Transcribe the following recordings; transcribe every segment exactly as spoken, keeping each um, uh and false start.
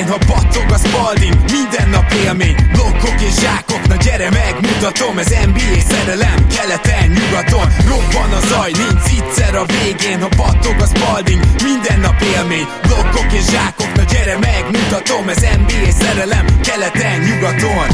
végén, ha battog a Spalding, minden nap élmény, blokkok és zsákok, na gyere megmutatom, ez en bé á szerelem, keleten, nyugaton, robban a zaj, nincs egyszer a végén, ha battog a Spalding, minden nap élmény, blokkok és zsákok, na gyere megmutatom, ez en bé á szerelem, keleten, nyugaton.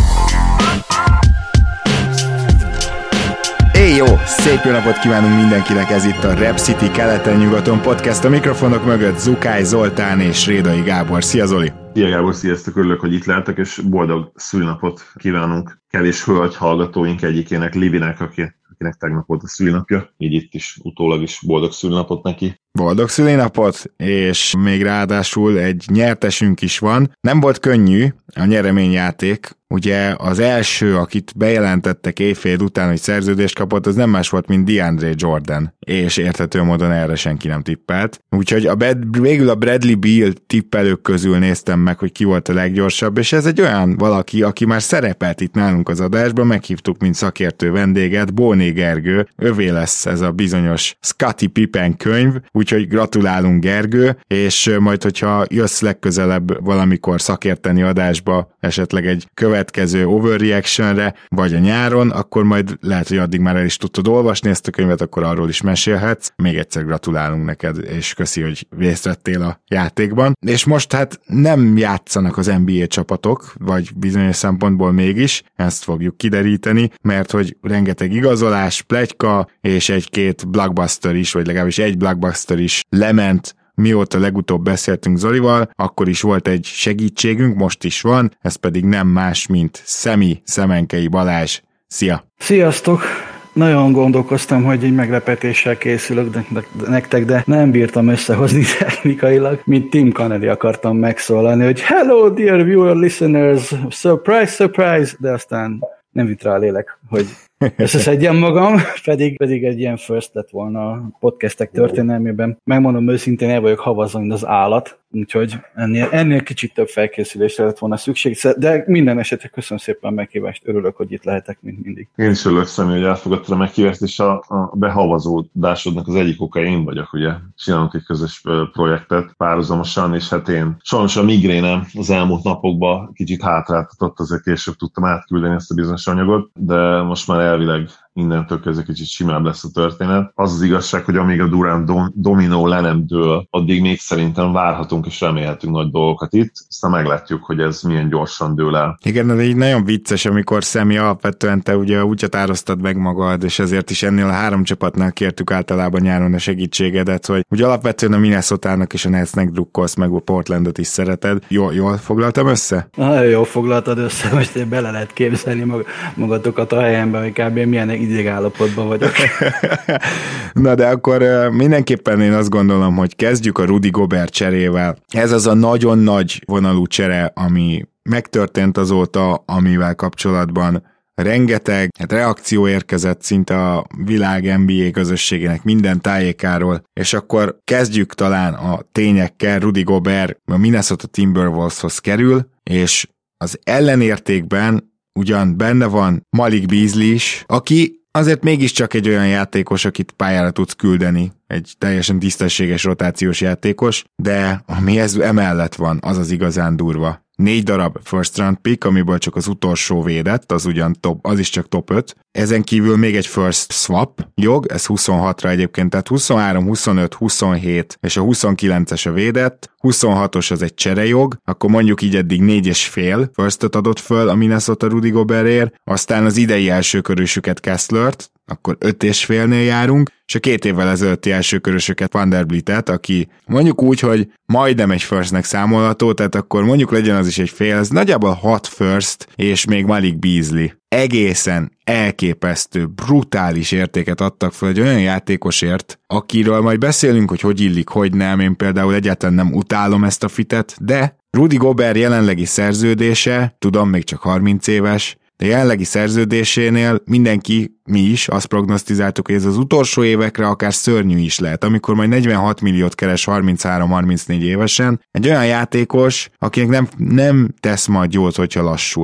Éj jó! Szép jó napot kívánunk mindenkinek, ez itt a Rap City keleten-nyugaton podcast, a mikrofonok mögött Zukály Zoltán és Rédai Gábor. Szia Zoli! Szia Gábor, sziasztok, örülök, hogy itt lehetek, és boldog szülinapot kívánunk kevés hölgy hallgatóink egyikének, Livinek, aki, akinek tegnap volt a szülinapja, így itt is utólag is boldog szülinapot neki. Boldog szülinapot, és még ráadásul egy nyertesünk is van. Nem volt könnyű a nyereményjáték, ugye az első, akit bejelentettek éjfél után, hogy szerződést kapott, az nem más volt, mint DeAndre Jordan, és érthető módon erre senki nem tippelt. Úgyhogy a Brad, végül a Bradley Beal tippelők közül néztem meg, hogy ki volt a leggyorsabb, és ez egy olyan valaki, aki már szerepelt itt nálunk az adásban, meghívtuk, mint szakértő vendéget, Bóné Gergő, övé lesz ez a bizonyos Scottie Pippen könyv, úgyhogy gratulálunk Gergő, és majd, hogyha jössz legközelebb valamikor szakérteni adásba, esetleg egy következő overreactionre, vagy a nyáron, akkor majd lehet, hogy addig már el is tudtad olvasni ezt a könyvet, akkor arról is mesélhetsz. Még egyszer gratulálunk neked, és köszi, hogy részt vettél a játékban. És most hát nem játszanak az en bé á csapatok, vagy bizonyos szempontból mégis, ezt fogjuk kideríteni, mert hogy rengeteg igazolás, pletyka, és egy-két blockbuster is, vagy legalábbis egy blockbuster is lement, mióta legutóbb beszéltünk Zolival, akkor is volt egy segítségünk, most is van, ez pedig nem más, mint Szemi Szemenkei Balázs. Szia! Sziasztok! Nagyon gondolkoztam, hogy egy meglepetéssel készülök de, de, de nektek, de nem bírtam összehozni technikailag, mint Tim Kennedy akartam megszólalni, hogy hello dear viewer listeners, surprise, surprise, de aztán nem jut rá a lélek, hogy összeszedjem magam, pedig, pedig egy ilyen first lett volna a podcastek történelmében. Megmondom őszintén, el vagyok havazva, mint az állat, úgyhogy ennél, ennél kicsit több felkészülésre lett volna szükség, de minden esetre köszönöm szépen a meghívást, örülök, hogy itt lehetek, mint mindig. Én is örülök, Szemi, hogy elfogadtad a meghívást, és a, a behavazódásodnak az egyik oka én vagyok, ugye. Csinálunk egy közös projektet párhuzamosan, és hát én sajnos a migrénem az elmúlt napokban kicsit hátráltatott, azért később tudtam átküldeni ezt a bizonyos anyagot, de most már elvileg innentől kezdve kicsit simább lesz a történet. Az az igazság, hogy amíg a Durant dom- dominó le nem dől, addig még szerintem várhatunk és remélhetünk nagy dolgokat itt, aztán meglátjuk, hogy ez milyen gyorsan dől el. Igen, ez így nagyon vicces, amikor Szemi alapvetően te ugye úgy határoztad meg magad, és ezért is ennél a három csapatnál kértük általában nyáron a segítségedet, hogy ugye alapvetően a Minnesotának és a Netsnek drukkolsz, meg a Portlandot is szereted. Jól, jól foglaltam össze? Nagyon jól foglaltad össze, most én bele lehet képzelni mag- magatokat a helyemben, hogy kb. Milyen idegállapotban vagyok. Na de akkor mindenképpen én azt gondolom, hogy kezdjük a Rudy Gobert cserével. Ez az a nagyon nagy vonalú csere, ami megtörtént azóta, amivel kapcsolatban rengeteg hát reakció érkezett szinte a világ en bé á közösségének minden tájékáról, és akkor kezdjük talán a tényekkel. Rudy Gobert a Minnesota Timberwolveshoz kerül, és az ellenértékben ugyan benne van Malik Beasley is, aki azért mégiscsak egy olyan játékos, akit pályára tudsz küldeni, egy teljesen tisztességes rotációs játékos, de ami ez emellett van, az az igazán durva. Négy darab first round pick, amiből csak az utolsó védett, az ugyan top, az is csak top öt. Ezen kívül még egy first swap jog, ez huszonhatra egyébként, tehát huszonhárom, huszonöt, huszonhét és a huszonkilences a védett, huszonhatos az egy cserejog, akkor mondjuk így eddig négy és fél firstot adott föl a Minnesota Rudy Gobertért, aztán az idei elsőkörösüket Kesslert, akkor öt és félnél járunk, és a két évvel ezelőtti elsőkörösöket Vanderbiltet, aki mondjuk úgy, hogy majdnem egy firstnek számolható, tehát akkor mondjuk legyen az is egy fél, ez nagyjából hat first, és még Malik Beasley. Egészen elképesztő, brutális értéket adtak fel egy olyan játékosért, akiről majd beszélünk, hogy hogy illik, hogy nem, én például egyáltalán nem utálom ezt a fitet, de Rudy Gobert jelenlegi szerződése, tudom, még csak harminc éves, de jelenlegi szerződésénél mindenki, mi is azt prognosztizáltuk, hogy ez az utolsó évekre akár szörnyű is lehet, amikor majd negyvenhat milliót keres harminchárom-harmincnégy évesen, egy olyan játékos, akinek nem, nem tesz majd jót, hogyha lassul.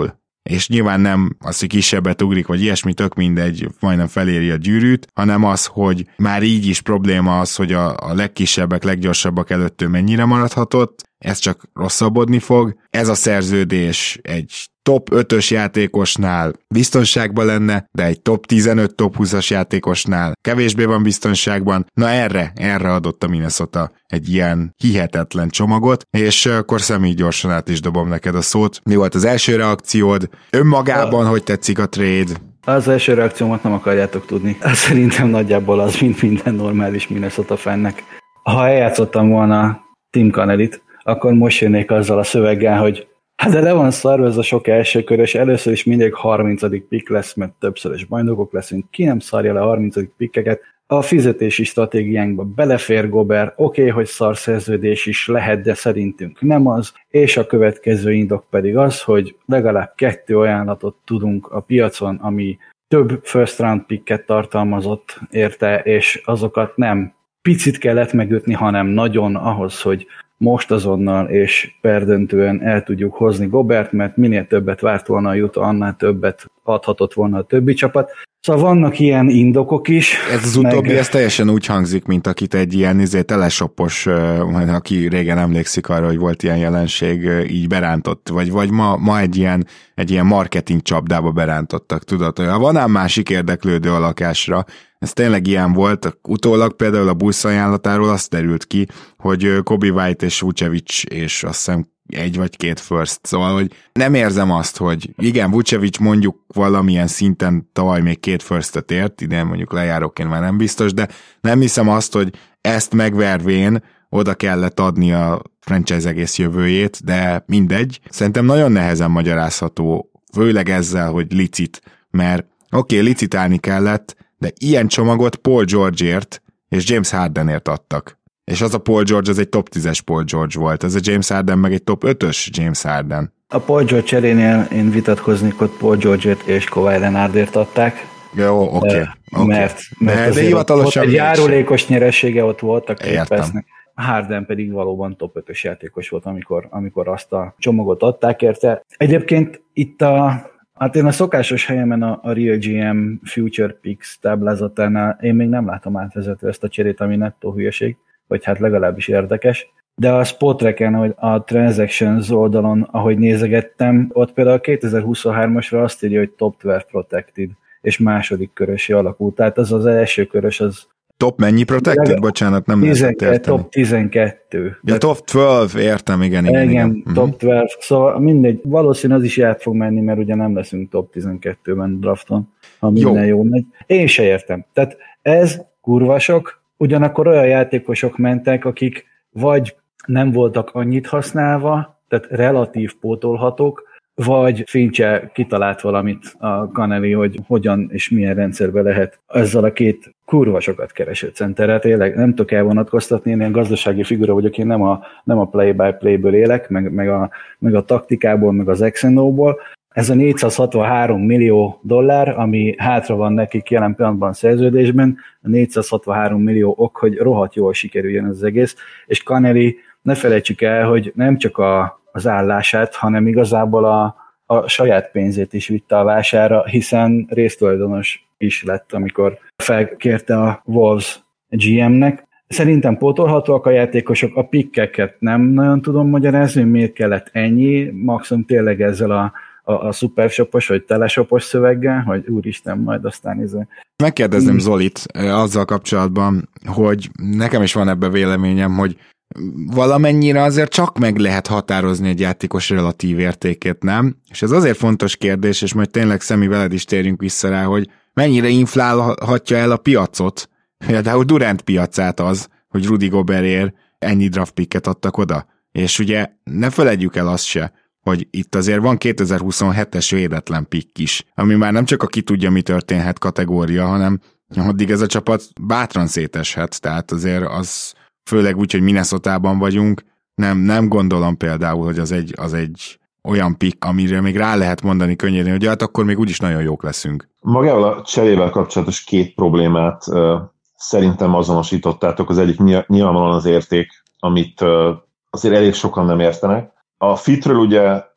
és nyilván nem az, hogy kisebbet ugrik, vagy ilyesmi, tök mindegy, majdnem feléri a gyűrűt, hanem az, hogy már így is probléma az, hogy a, a legkisebbek, leggyorsabbak előtt ő mennyire maradhatott, ez csak rosszabbodni fog. Ez a szerződés egy top ötös játékosnál biztonságban lenne, de egy top tizenöt, top húszas játékosnál kevésbé van biztonságban. Na erre, erre adott a Minnesota egy ilyen hihetetlen csomagot, és akkor Szemi, gyorsan át is dobom neked a szót. Mi volt az első reakciód? Önmagában, a... hogy tetszik a trade? Az első reakciómat nem akarjátok tudni. Szerintem nagyjából az, mint minden normális Minnesota fannek. Ha eljátszottam volna Tim Connellyt, akkor most jönnék azzal a szöveggel, hogy hát de le van szarva ez a sok elsőkörös, először is mindig harmincadik pick lesz, mert többszörös bajnokok leszünk, ki nem szarja le a harmincadik pickeket. A fizetési stratégiánkba belefér Gobert, oké, okay, hogy szar szerződés is lehet, de szerintünk nem az, és a következő indok pedig az, hogy legalább kettő ajánlatot tudunk a piacon, ami több first round picket tartalmazott érte, és azokat nem picit kellett megütni, hanem nagyon ahhoz, hogy most azonnal és perdöntően el tudjuk hozni Gobert, mert minél többet várt volna a Utah, annál többet adhatott volna a többi csapat. Szóval vannak ilyen indokok is. Ez az utóbbi, meg... ez teljesen úgy hangzik, mint akit egy ilyen izé, telesopos, aki régen emlékszik arra, hogy volt ilyen jelenség, így berántott, vagy, vagy ma, ma egy ilyen, egy ilyen marketing csapdába berántottak, tudod, hogy ha van ám másik érdeklődő a lakásra, ez tényleg ilyen volt, utólag például a Bulls ajánlatáról azt derült ki, hogy Kobe White és Vucevic és azt hiszem egy vagy két first, szóval, hogy nem érzem azt, hogy igen, Vucevic mondjuk valamilyen szinten tavaly még két firstet ért, idén mondjuk lejáróként már nem biztos, de nem hiszem azt, hogy ezt megvervén oda kellett adni a franchise egész jövőjét, de mindegy. Szerintem nagyon nehezen magyarázható, főleg ezzel, hogy licit, mert oké, okay, licitálni kellett, de ilyen csomagot Paul Georgeért és James Hardenért adtak. És az a Paul George, az egy top tízes Paul George volt, ez a James Harden meg egy top ötös James Harden. A Paul George cserénél én vitatkoznék, hogy Paul George-ért és Kawhi Leonardért adták. Jó, oké. Okay, okay. Mert, mert de, de ott egy járulékos nyeresége ott volt a Clippersnek. Harden pedig valóban top ötös játékos volt, amikor, amikor azt a csomagot adták érte. Egyébként itt a Hát én a szokásos helyemen a, a Real gé em Future Picks táblázatánál én még nem látom átvezető ezt a cserét, ami nettó hülyeség, vagy hát legalábbis érdekes. De a Spotracken, hogy a Transactions oldalon, ahogy nézegettem, ott például a kétezer-huszonhármasra azt írja, hogy top tizenkettő protected, és második körösi alakult. Tehát az az első körös, az top mennyi protected? Bocsánat, nem lehetett érteni. Top tizenkettő. Ja, top tizenkettő, értem, igen, igen. Igen, igen. top tizenkettő, szóval mindegy, valószínű az is át fog menni, mert ugye nem leszünk top tizenkettőben drafton, ha minden jó. jó megy. Én se értem. Tehát ez kurva sok, ugyanakkor olyan játékosok mentek, akik vagy nem voltak annyit használva, tehát relatív pótolhatók, vagy Finch kitalált valamit a Connelly, hogy hogyan és milyen rendszerbe lehet ezzel a két kurva sokat kereső centerrel. Tényleg nem tudok elvonatkoztatni, én ilyen gazdasági figura vagyok, én nem a, nem a play-by-play-ből élek, meg, meg, a, meg a taktikából, meg az X and O-ból. Ez a négyszázhatvanhárom millió dollár, ami hátra van nekik jelen pillanatban szerződésben, a négyszázhatvanhárom millió ok, hogy rohadt jól sikerüljön az egész, és Connelly, ne felejtsük el, hogy nem csak a az állását, hanem igazából a, a saját pénzét is vitte a vására, hiszen résztulajdonos is lett, amikor felkérte a Wolves gé em-nek. Szerintem pótolhatóak a játékosok, a pikkeket nem nagyon tudom magyarázni, miért kellett ennyi, maximum tényleg ezzel a, a, a szupershopos vagy teleshopos szöveggel, hogy úristen, majd aztán ez... Megkérdezném hmm. Zolit azzal kapcsolatban, hogy nekem is van ebben véleményem, hogy valamennyire azért csak meg lehet határozni egy játékos relatív értékét, nem? És ez azért fontos kérdés, és majd tényleg Szemi veled is térjünk vissza rá, hogy mennyire inflálhatja el a piacot, például Durant piacát az, hogy Rudy Gobertért ennyi draft picket adtak oda. És ugye ne feledjük el azt se, hogy itt azért van kétezer-huszonhetes védetlen pick is, ami már nem csak a ki tudja, mi történhet kategória, hanem addig ez a csapat bátran széteshet, tehát azért az főleg úgy, hogy Minnesotában vagyunk, nem, nem gondolom például, hogy az egy, az egy olyan pick, amire még rá lehet mondani könnyedén, hogy hát akkor még úgyis nagyon jók leszünk. Magával a cserével kapcsolatos két problémát uh, szerintem azonosítottátok. Az egyik nyilvánvalóan az érték, amit uh, azért elég sokan nem értenek. A fitről ugye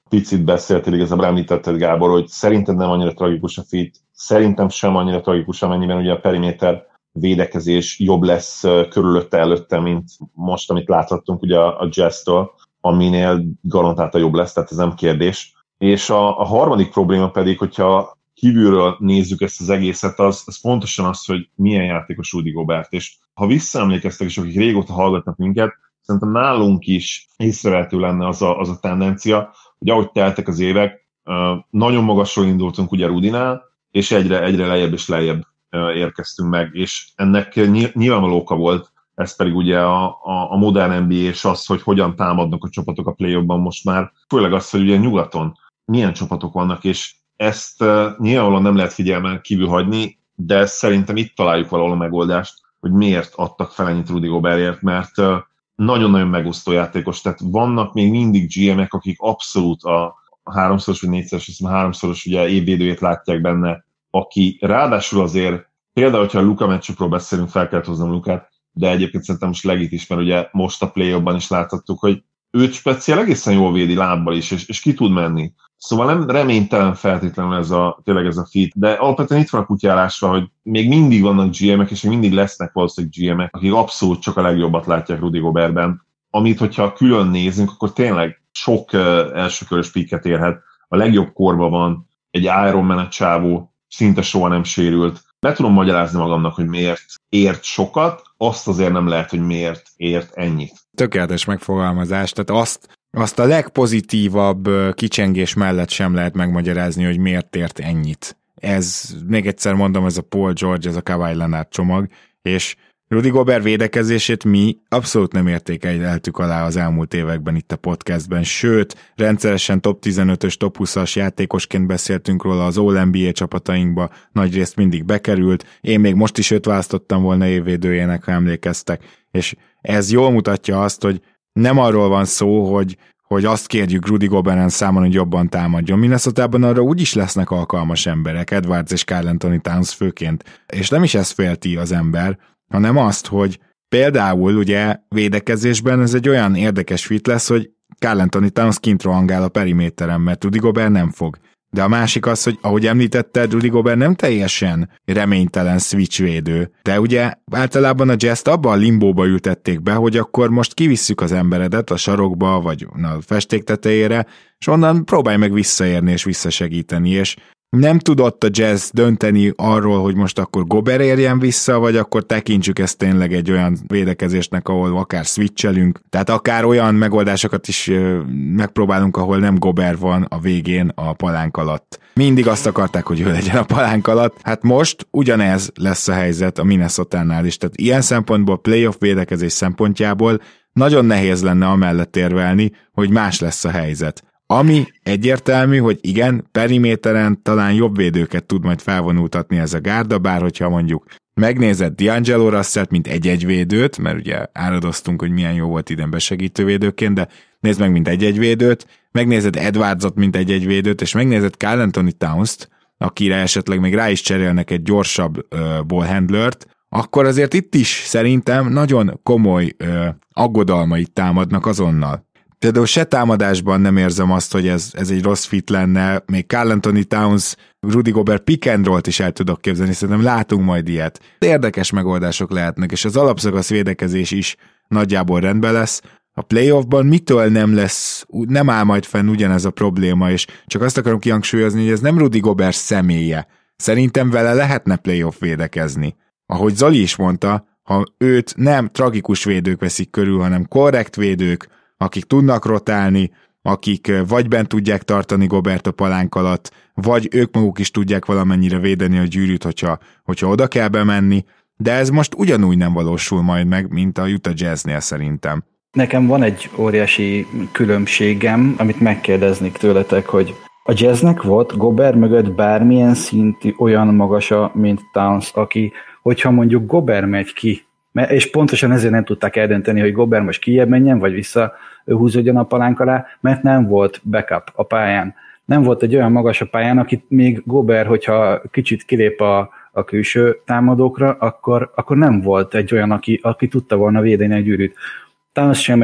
picit beszéltél, igazából említetted, Gábor, hogy szerinted nem annyira tragikus a fit, szerintem sem annyira tragikus, amennyiben ugye a periméter védekezés jobb lesz körülötte, előtte, mint most, amit láthattunk ugye a Jazz-től, aminél garantáltan jobb lesz, tehát ez nem kérdés. És a, a harmadik probléma pedig, hogyha kívülről nézzük ezt az egészet, az, az pontosan az, hogy milyen játékos Rudy Gobert. És ha visszaemlékeztek, és akik régóta hallgatnak minket, szerintem nálunk is észrevehető lenne az a, az a tendencia, hogy ahogy teltek az évek, nagyon magasról indultunk ugye Rudinál, és egyre, egyre lejjebb és lejjebb érkeztünk meg, és ennek nyilvánvaló oka volt, ez pedig ugye a, a, a modern en bé á és az, hogy hogyan támadnak a csapatok a play-offban most már, főleg az, hogy ugye nyugaton milyen csapatok vannak, és ezt nyilvánvalóan nem lehet figyelmen kívül hagyni, de szerintem itt találjuk valahol a megoldást, hogy miért adtak fel ennyit Rudy Gobertért, mert nagyon-nagyon megosztó játékos, tehát vannak még mindig gé em-ek, akik abszolút a háromszoros vagy négyszeres, azt hiszem háromszoros ugye évvédőjét látják benne, aki ráadásul azért, például, hogyha a Luka meccsükről beszélünk, fel kell hoznom Lukát, de egyébként szerintem most legit is, mert ugye most a play-offban is láthattuk, hogy őt speciál egészen jól védi lábbal is, és, és ki tud menni. Szóval nem reménytelen feltétlenül ez a, tényleg ez a fit, de alapvetően itt van a kutyálásra, hogy még mindig vannak gé em-ek, és még mindig lesznek valószínűleg gé em-ek, akik abszolút csak a legjobbat látják Rudy Gobertben, amit, hogyha külön nézünk, akkor tényleg sok uh, elsőkörös pikket érhet, a legjobb korban van, egy Iron Man csávó, szinte soha nem sérült. Be tudom magyarázni magamnak, hogy miért ért sokat, azt azért nem lehet, hogy miért ért ennyit. Tökéletes megfogalmazás, tehát azt, azt a legpozitívabb kicsengés mellett sem lehet megmagyarázni, hogy miért ért ennyit. Ez, még egyszer mondom, ez a Paul George, ez a Kawhi Leonard csomag, és Rudy Gobert védekezését mi abszolút nem értékeltük alá az elmúlt években itt a podcastben, sőt, rendszeresen top tizenötös, top huszas játékosként beszéltünk róla, az All-en bé á csapatainkba nagyrészt mindig bekerült, én még most is őt választottam volna évvédőjének, ha emlékeztek, és ez jól mutatja azt, hogy nem arról van szó, hogy hogy azt kérjük Rudy Goberten számon, hogy jobban támadjon. Minnesotában arra úgyis lesznek alkalmas emberek, Edwards és Karl Anthony Towns főként, és nem is ezt félti az ember, hanem azt, hogy például ugye védekezésben ez egy olyan érdekes fit lesz, hogy Karl Anthony Towns kint rohangál a periméteren, mert Rudy Gobert nem fog. De a másik az, hogy ahogy említetted, Rudy Gobert nem teljesen reménytelen switch védő, de ugye általában a Jazz-t abban a limbóba ültették be, hogy akkor most kivisszük az emberedet a sarokba, vagy a festék tetejére, és onnan próbálj meg visszaérni és visszasegíteni, és nem tudott a Jazz dönteni arról, hogy most akkor Gobert érjen vissza, vagy akkor tekintsük ezt tényleg egy olyan védekezésnek, ahol akár switchelünk, tehát akár olyan megoldásokat is megpróbálunk, ahol nem Gobert van a végén a palánk alatt. Mindig azt akarták, hogy ő legyen a palánk alatt, hát most ugyanez lesz a helyzet a Minnesotánál is, tehát ilyen szempontból playoff védekezés szempontjából nagyon nehéz lenne amellett érvelni, hogy más lesz a helyzet. Ami egyértelmű, hogy igen, periméteren talán jobb védőket tud majd felvonultatni ez a gárda, bár hogyha mondjuk megnézed D'Angelo Russellt, mint egy-egy védőt, mert ugye áradoztunk, hogy milyen jó volt idén besegítő védőként, de nézd meg, mint egy-egy védőt, megnézed Edwardsot, mint egy-egy védőt, és megnézed Karl Anthony Towns-t, akire esetleg még rá is cserélnek egy gyorsabb uh, ballhandlert, akkor azért itt is szerintem nagyon komoly uh, aggodalmait támadnak azonnal. Például se támadásban nem érzem azt, hogy ez, ez egy rossz fit lenne, még Karl Anthony Towns, Rudy Gobert pick and roll-t is el tudok képzelni, szerintem látunk majd ilyet. Érdekes megoldások lehetnek, és az alapszakasz védekezés is nagyjából rendben lesz. A playoffban mitől nem lesz, nem áll majd fenn ugyanez a probléma, és csak azt akarom kihangsúlyozni, hogy ez nem Rudy Gobert személye. Szerintem vele lehetne playoff védekezni. Ahogy Zoli is mondta, ha őt nem tragikus védők veszik körül, hanem korrekt védők, akik tudnak rotálni, akik vagy bent tudják tartani Gobert a palánk alatt, vagy ők maguk is tudják valamennyire védeni a gyűrűt, hogyha, hogyha oda kell bemenni, de ez most ugyanúgy nem valósul majd meg, mint a Utah Jazznél szerintem. Nekem van egy óriási különbségem, amit megkérdeznék tőletek, hogy a Jazznek volt Gobert mögött bármilyen szintű olyan magasa, mint Towns, aki, hogyha mondjuk Gobert megy ki, és pontosan ezért nem tudták eldönteni, hogy Gobert most kijebb menjen, vagy vissza húzódjon a palánk alá, mert nem volt backup a pályán. Nem volt egy olyan magas a pályán, akit még Gobert, hogyha kicsit kilép a, a külső támadókra, akkor, akkor nem volt egy olyan, aki, aki tudta volna védeni a gyűrűt. Towns sem egy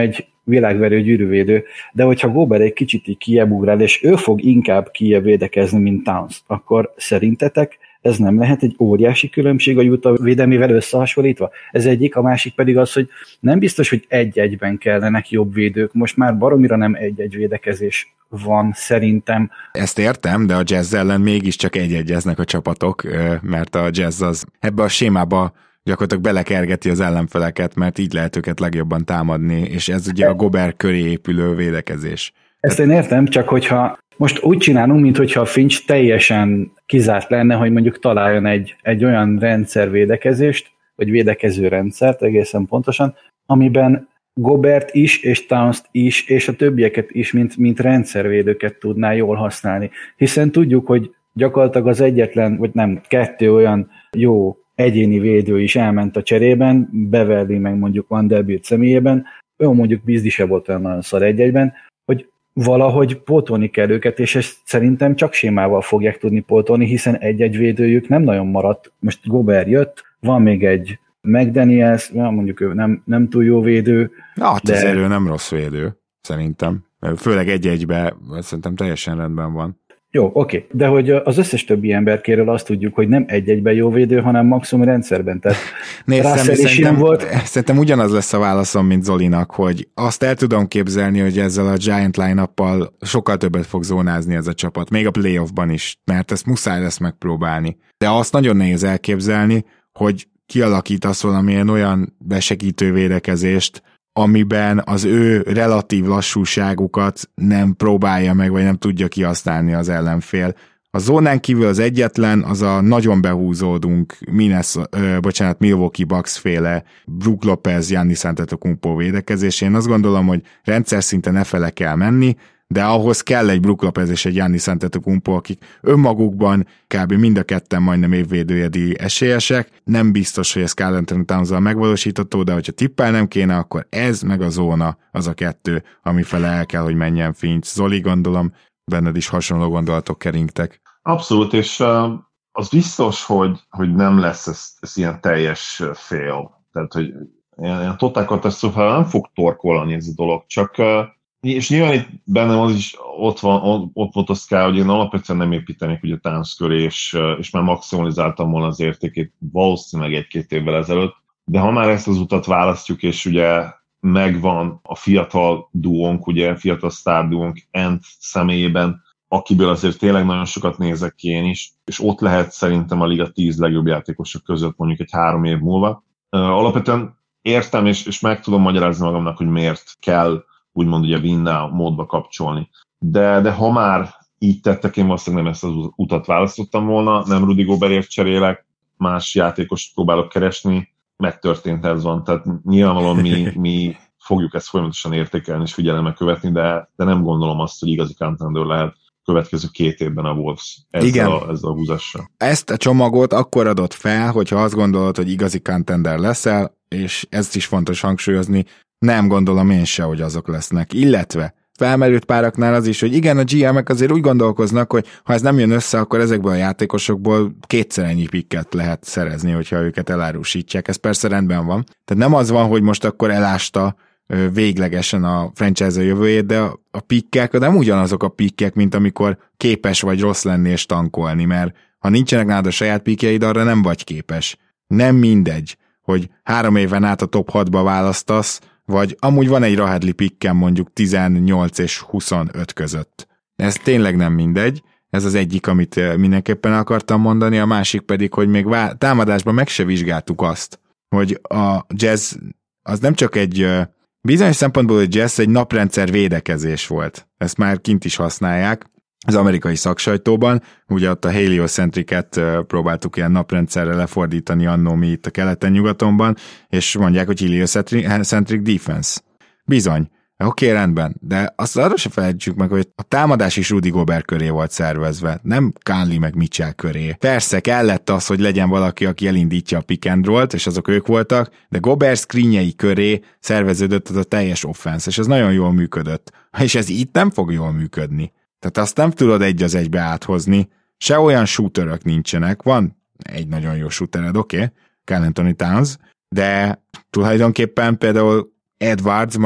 világverő gyűrűvédő, de hogyha Gobert egy kicsit így kijebb ugrál, és ő fog inkább kijebb védekezni, mint Towns, akkor szerintetek ez nem lehet egy óriási különbség a Utah védelmével összehasonlítva? Ez egyik, a másik pedig az, hogy nem biztos, hogy egy-egyben kellenek jobb védők. Most már baromira nem egy-egy védekezés van szerintem. Ezt értem, de a Jazz ellen mégiscsak egy-egyeznek a csapatok, mert a Jazz az ebbe a sémába gyakorlatilag belekergeti az ellenfeleket, mert így lehet őket legjobban támadni, és ez ugye a Gobert köré épülő védekezés. Ezt én értem, csak hogyha most úgy csinálunk, mintha a Finch teljesen kizárt lenne, hogy mondjuk találjon egy, egy olyan rendszervédekezést, vagy védekező rendszert egészen pontosan, amiben Gobert is, és Towns is, és a többieket is, mint, mint rendszervédőket tudná jól használni. Hiszen tudjuk, hogy gyakorlatilag az egyetlen, vagy nem, kettő olyan jó egyéni védő is elment a cserében, Beverly meg mondjuk Vanderbilt személyében, jó, mondjuk Beasley se volt olyan nagyon szar egy-egyben, hogy valahogy pótolni kell őket, és ezt szerintem csak sémával fogják tudni pótolni, hiszen egy-egy védőjük nem nagyon maradt. Most Gobert jött, van még egy McDaniels, mondjuk ő nem, nem túl jó védő. Hát de... azért ő nem rossz védő, szerintem. Főleg egy-egybe szerintem teljesen rendben van. Jó, oké, de hogy az összes többi emberkéről azt tudjuk, hogy nem egy-egyben jó védő, hanem maximum rendszerben. Tehát Nézd, szerintem, volt. Szerintem ugyanaz lesz a válaszom, mint Zolinak, hogy azt el tudom képzelni, hogy ezzel a Giant line-uppal sokkal többet fog zónázni ez a csapat, még a playoffban is, mert ezt muszáj lesz megpróbálni. De azt nagyon nehéz elképzelni, hogy kialakítasz valamilyen olyan besegítő védekezést, amiben az ő relatív lassúságukat nem próbálja meg, vagy nem tudja kihasználni az ellenfél. A zónán kívül az egyetlen, az a nagyon behúzódunk, Minnesota, ö, bocsánat, Milwaukee Bucks féle Brook Lopez, Giannis Antetokounmpo védekezés. Én azt gondolom, hogy rendszer szinten ne fele kell menni, de ahhoz kell egy Brook Lopez és egy Giannis Antetokounmpo, akik önmagukban kb. Mind a ketten majdnem évvédőjedi esélyesek. Nem biztos, hogy ez Karl Anthony Towns-zal megvalósítható, de hogyha tippelnem kéne, akkor ez meg a zóna az a kettő, ami fele el kell, hogy menjen Finch. Zoli, gondolom, benned is hasonló gondolatok keringtek. Abszolút, és uh, az biztos, hogy, hogy nem lesz ez, ez ilyen teljes fél. Tehát, hogy ilyen, ilyen totál katasztrófával nem fog torkolni ez a dolog, csak uh, és nyilván itt bennem az is ott, van, ott volt az kell, hogy én alapvetően nem építenék ugye Towns köré, és, és már maximalizáltam volna az értékét valószínűleg egy-két évvel ezelőtt, de ha már ezt az utat választjuk, és ugye megvan a fiatal duónk, ugye fiatal sztár duónk Ant személyében, akiből azért tényleg nagyon sokat nézek ki én is, és ott lehet szerintem a liga tíz legjobb játékosok között mondjuk egy három év múlva. Alapvetően értem, és, és meg tudom magyarázni magamnak, hogy miért kell úgymond ugye win now módba kapcsolni. De, de ha már így tettek, én valószínűleg nem ezt az utat választottam volna, nem Rudy Gobertért cserélek, más játékost próbálok keresni, megtörtént ez van, tehát nyilvánvalóan mi, mi fogjuk ezt folyamatosan értékelni és figyelemmel követni, de, de nem gondolom azt, hogy igazi contender lehet következő két évben a Wolves ezzel, Igen. A, ezzel a húzással. Ezt a csomagot akkor adott fel, hogyha azt gondolod, hogy igazi contender leszel, és ezt is fontos hangsúlyozni, nem gondolom én se, hogy azok lesznek. Illetve felmerült páraknál az is, hogy igen, a gé em-ek azért úgy gondolkoznak, hogy ha ez nem jön össze, akkor ezekből a játékosokból kétszer ennyi pikket lehet szerezni, hogyha őket elárusítják. Ez persze rendben van. Tehát nem az van, hogy most akkor elásta véglegesen a franchise jövőjét, de a pikkek nem ugyanazok a pikkek, mint amikor képes vagy rossz lenni és tankolni, mert ha nincsenek nálad a saját pikkjeid, arra nem vagy képes. Nem mindegy, hogy három éven át a top hatba választasz, vagy amúgy van egy Rahedli pikkem mondjuk tizennyolc és huszonöt között. Ez tényleg nem mindegy, ez az egyik, amit mindenképpen akartam mondani, a másik pedig, hogy még vá- támadásban meg se vizsgáltuk azt, hogy a Jazz az nem csak egy bizonyos szempontból, hogy Jazz egy naprendszer védekezés volt. Ezt már kint is használják az amerikai szaksajtóban, ugye ott a heliocentriket próbáltuk ilyen naprendszerre lefordítani annó mi itt a keleten-nyugatonban, és mondják, hogy heliocentric defense. Bizony. Oké, okay, rendben, de azt arra se felejtsük meg, hogy a támadás is Rudy Gobert köré volt szervezve, nem Conley meg Mitchell köré. Persze kellett az, hogy legyen valaki, aki elindítja a pick and roll-t, és azok ők voltak, de Gobert screenjei köré szerveződött az a teljes offense, és ez nagyon jól működött. És ez itt nem fog jól működni. Tehát azt nem tudod egy az egybe áthozni, se olyan shooterök nincsenek, van egy nagyon jó shootered, oké, okay, Karl Anthony Towns, de tulajdonképpen például Edwards majd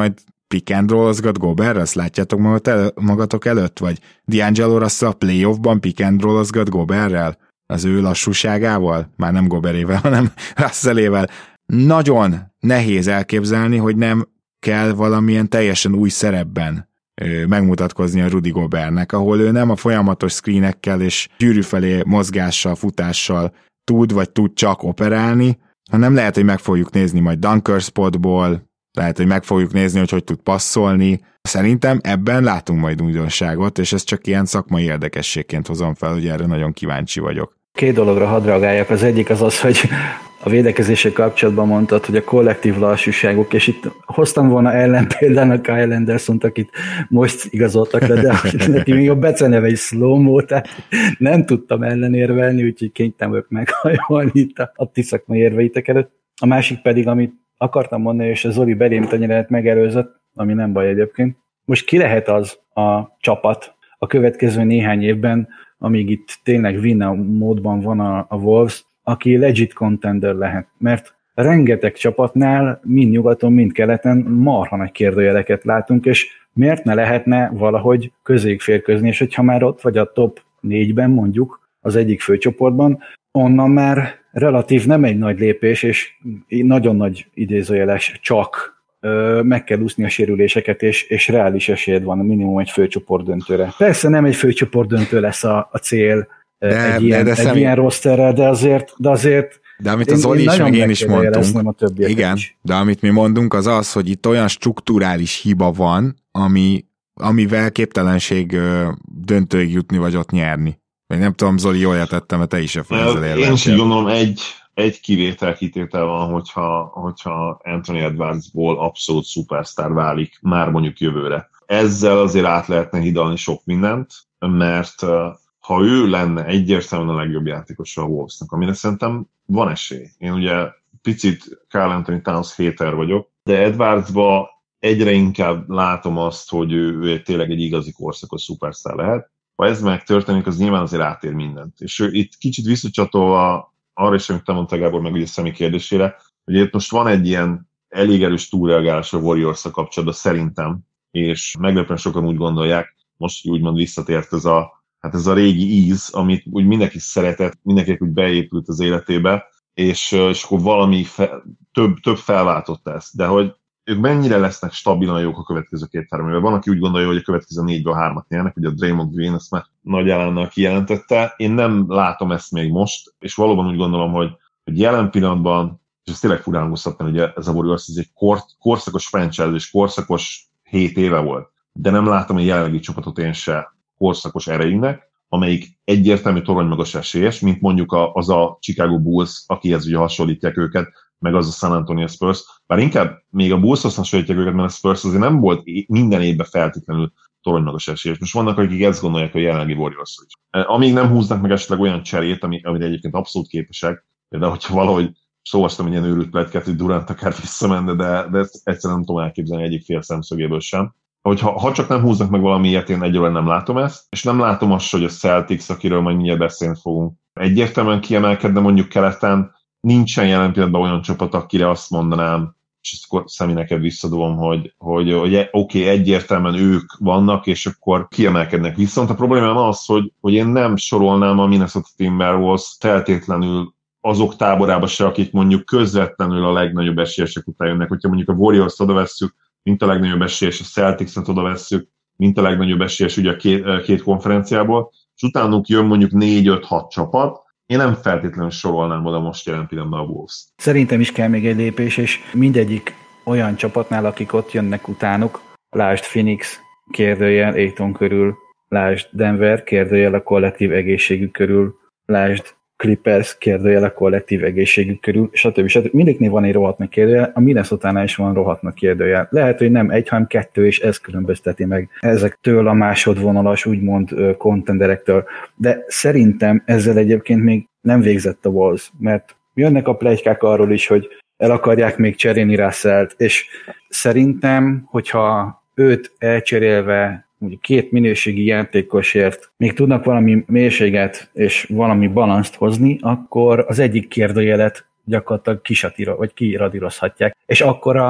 pick and roll-ozgat Gobert, azt látjátok magad el, magatok előtt, vagy D'Angelo Russell a playoffban pick and roll-ozgat Goberrel, az ő lassúságával, már nem Goberével, hanem Russellével. Nagyon nehéz elképzelni, hogy nem kell valamilyen teljesen új szerepben ö, megmutatkozni a Rudy Gobertnek, ahol ő nem a folyamatos screenekkel és gyűrű felé mozgással, futással tud, vagy tud csak operálni, hanem lehet, hogy meg fogjuk nézni majd dunker spotból, lehet, hogy meg fogjuk nézni, hogy hogy tud passzolni. Szerintem ebben látunk majd újdonságot, és ez csak ilyen szakmai érdekességként hozom fel, hogy erre nagyon kíváncsi vagyok. Két dologra hadd reagáljak. Az egyik az az, hogy a védekezéssel kapcsolatban mondtad, hogy a kollektív lassúságok, és itt hoztam volna ellenpéldán a Kyle Andersont, akit most igazoltak le, de neki még a beceneve is slow-mo, tehát nem tudtam ellenérvelni, úgyhogy kénytelen vagyok meghajolni itt a, a ti szakmai érveitek előtt. A másik pedig, amit akartam mondani, és a Zoli belém tenyeret megelőzött, ami nem baj egyébként. Most ki lehet az a csapat a következő néhány évben, amíg itt tényleg win módban van a, a Wolves, aki legit contender lehet, mert rengeteg csapatnál, mind nyugaton, mind keleten marha nagy kérdőjeleket látunk, és miért ne lehetne valahogy közéig férkőzni, és hogyha már ott vagy a top négyben mondjuk, az egyik főcsoportban, onnan már relatív nem egy nagy lépés, és nagyon nagy idézőjeles csak ö, meg kell úszni a sérüléseket, és, és reális esélyed van minimum egy főcsoport döntőre. Persze nem egy főcsoport döntő lesz a, a cél, de, egy, ilyen, de, de egy ilyen rosterrel, de azért, de azért de amit az Oli is, meg én is mondtunk, igen, is. De amit mi mondunk az az, hogy itt olyan strukturális hiba van, ami, amivel képtelenség ö, döntőig jutni, vagy ott nyerni. Még nem tudom, Zoli, jól értettem, mert te is ezzel érveltél. Én is így gondolom, egy, egy kivétel kitétel van, hogyha, hogyha Anthony Edwardsból abszolút szupersztár válik már mondjuk jövőre. Ezzel azért át lehetne hidalni sok mindent, mert ha ő lenne egyértelműen a legjobb játékos a Wolvesnak, amire szerintem van esély. Én ugye picit Karl Anthony Towns hater vagyok, de Edwardsba egyre inkább látom azt, hogy ő, ő tényleg egy igazi korszakos szupersztár lehet. Ha ez megtörténik, az nyilván azért átér mindent. És ő, itt kicsit visszacsatolva arra is, amit te mondtál, Gábor, meg ugye Szemi kérdésére, hogy itt most van egy ilyen elég erős túlreagálás a Warriors-a kapcsolatban szerintem, és meglepően sokan úgy gondolják, most úgymond visszatért ez a hát ez a régi íz, amit úgy mindenki szeretett, mindenki úgy beépült az életébe, és, és akkor valami fe, több, több felváltott ezt. De hogy ők mennyire lesznek stabilan jók a következő két-három évben. Van, aki úgy gondolja, hogy a következő négyből hármat nyernek, ugye a Draymond Green ezt már nagy elánnal kijelentette. Én nem látom ezt még most, és valóban úgy gondolom, hogy, hogy jelen pillanatban, és ez tényleg furán húzhatna, hogy ez a Warriors, ez egy kor, korszakos franchise, és korszakos hét éve volt. De nem látom a jelenlegi csapatot én se korszakos erejünknek, amelyik egyértelmű toronymagas esélyes, mint mondjuk az a Chicago Bulls, akihez ugye hasonlítják őket, meg az a San Antonio Spurs. Bár inkább még a Bullshoz hasonlítják őket, mert a Spurs azért nem volt minden évben feltétlenül toronymagas esélyes. Most vannak, akik ezt gondolják a jelenlegi Warriors is. Amíg nem húznak meg esetleg olyan cserét, ami, amire egyébként abszolút képesek, de hogyha valahogy szóvastam egy ilyen őrült pletykát, hogy Durant akár visszamenne, de, de ezt egyszerűen nem tudom elképzelni egyik fél szemszögéből sem. Hogyha, ha csak nem húznak meg valami ilyet, én egyelőre nem látom ezt, és nem látom azt, hogy a Celtics, akiről majd mindjárt beszélni fogunk, egyértelműen kiemelkedne mondjuk keleten, nincsen jelen pillanatban olyan csapat, akire azt mondanám, és akkor Szemi neked visszadom, hogy, hogy, hogy oké, okay, egyértelműen ők vannak, és akkor kiemelkednek. Viszont a problémám az, hogy, hogy én nem sorolnám a Minnesota Timberwolves feltétlenül azok táborába se, akik mondjuk közvetlenül a legnagyobb esélyesek után jönnek. Hogyha mondjuk a Warriors-t oda vesszük, mint a legnagyobb esélyes, a Celtics-et oda vesszük, mint a legnagyobb esélyes ugye a két, két konferenciából, és utánuk jön mondjuk négy-öt-hat csapat, én nem feltétlenül sorolnám oda most jelen pillanatban a Wolves. Szerintem is kell még egy lépés, és mindegyik olyan csapatnál, akik ott jönnek utánuk, lásd Phoenix, kérdőjel Ayton körül, lásd Denver, kérdőjel a kollektív egészségük körül, lásd Clippers, kérdőjel a kollektív egészségük körül, stb. stb. Mindegyiknél van egy rohadt nagy kérdőjel, a Minnesotánál is van rohadt nagy kérdőjel. Lehet, hogy nem egy, hanem kettő, és ez különbözteti meg ezektől a másodvonalas, úgymond kontenderektől. De szerintem ezzel egyébként még nem végzett a Wolves, mert jönnek a pletykák arról is, hogy el akarják még cserélni Russellt, és szerintem, hogyha őt elcserélve mondjuk két minőségi játékosért még tudnak valami mélységet és valami balanszt hozni, akkor az egyik kérdőjelet gyakorlatilag kisatírozhatják, vagy kiradírozhatják. És akkor a,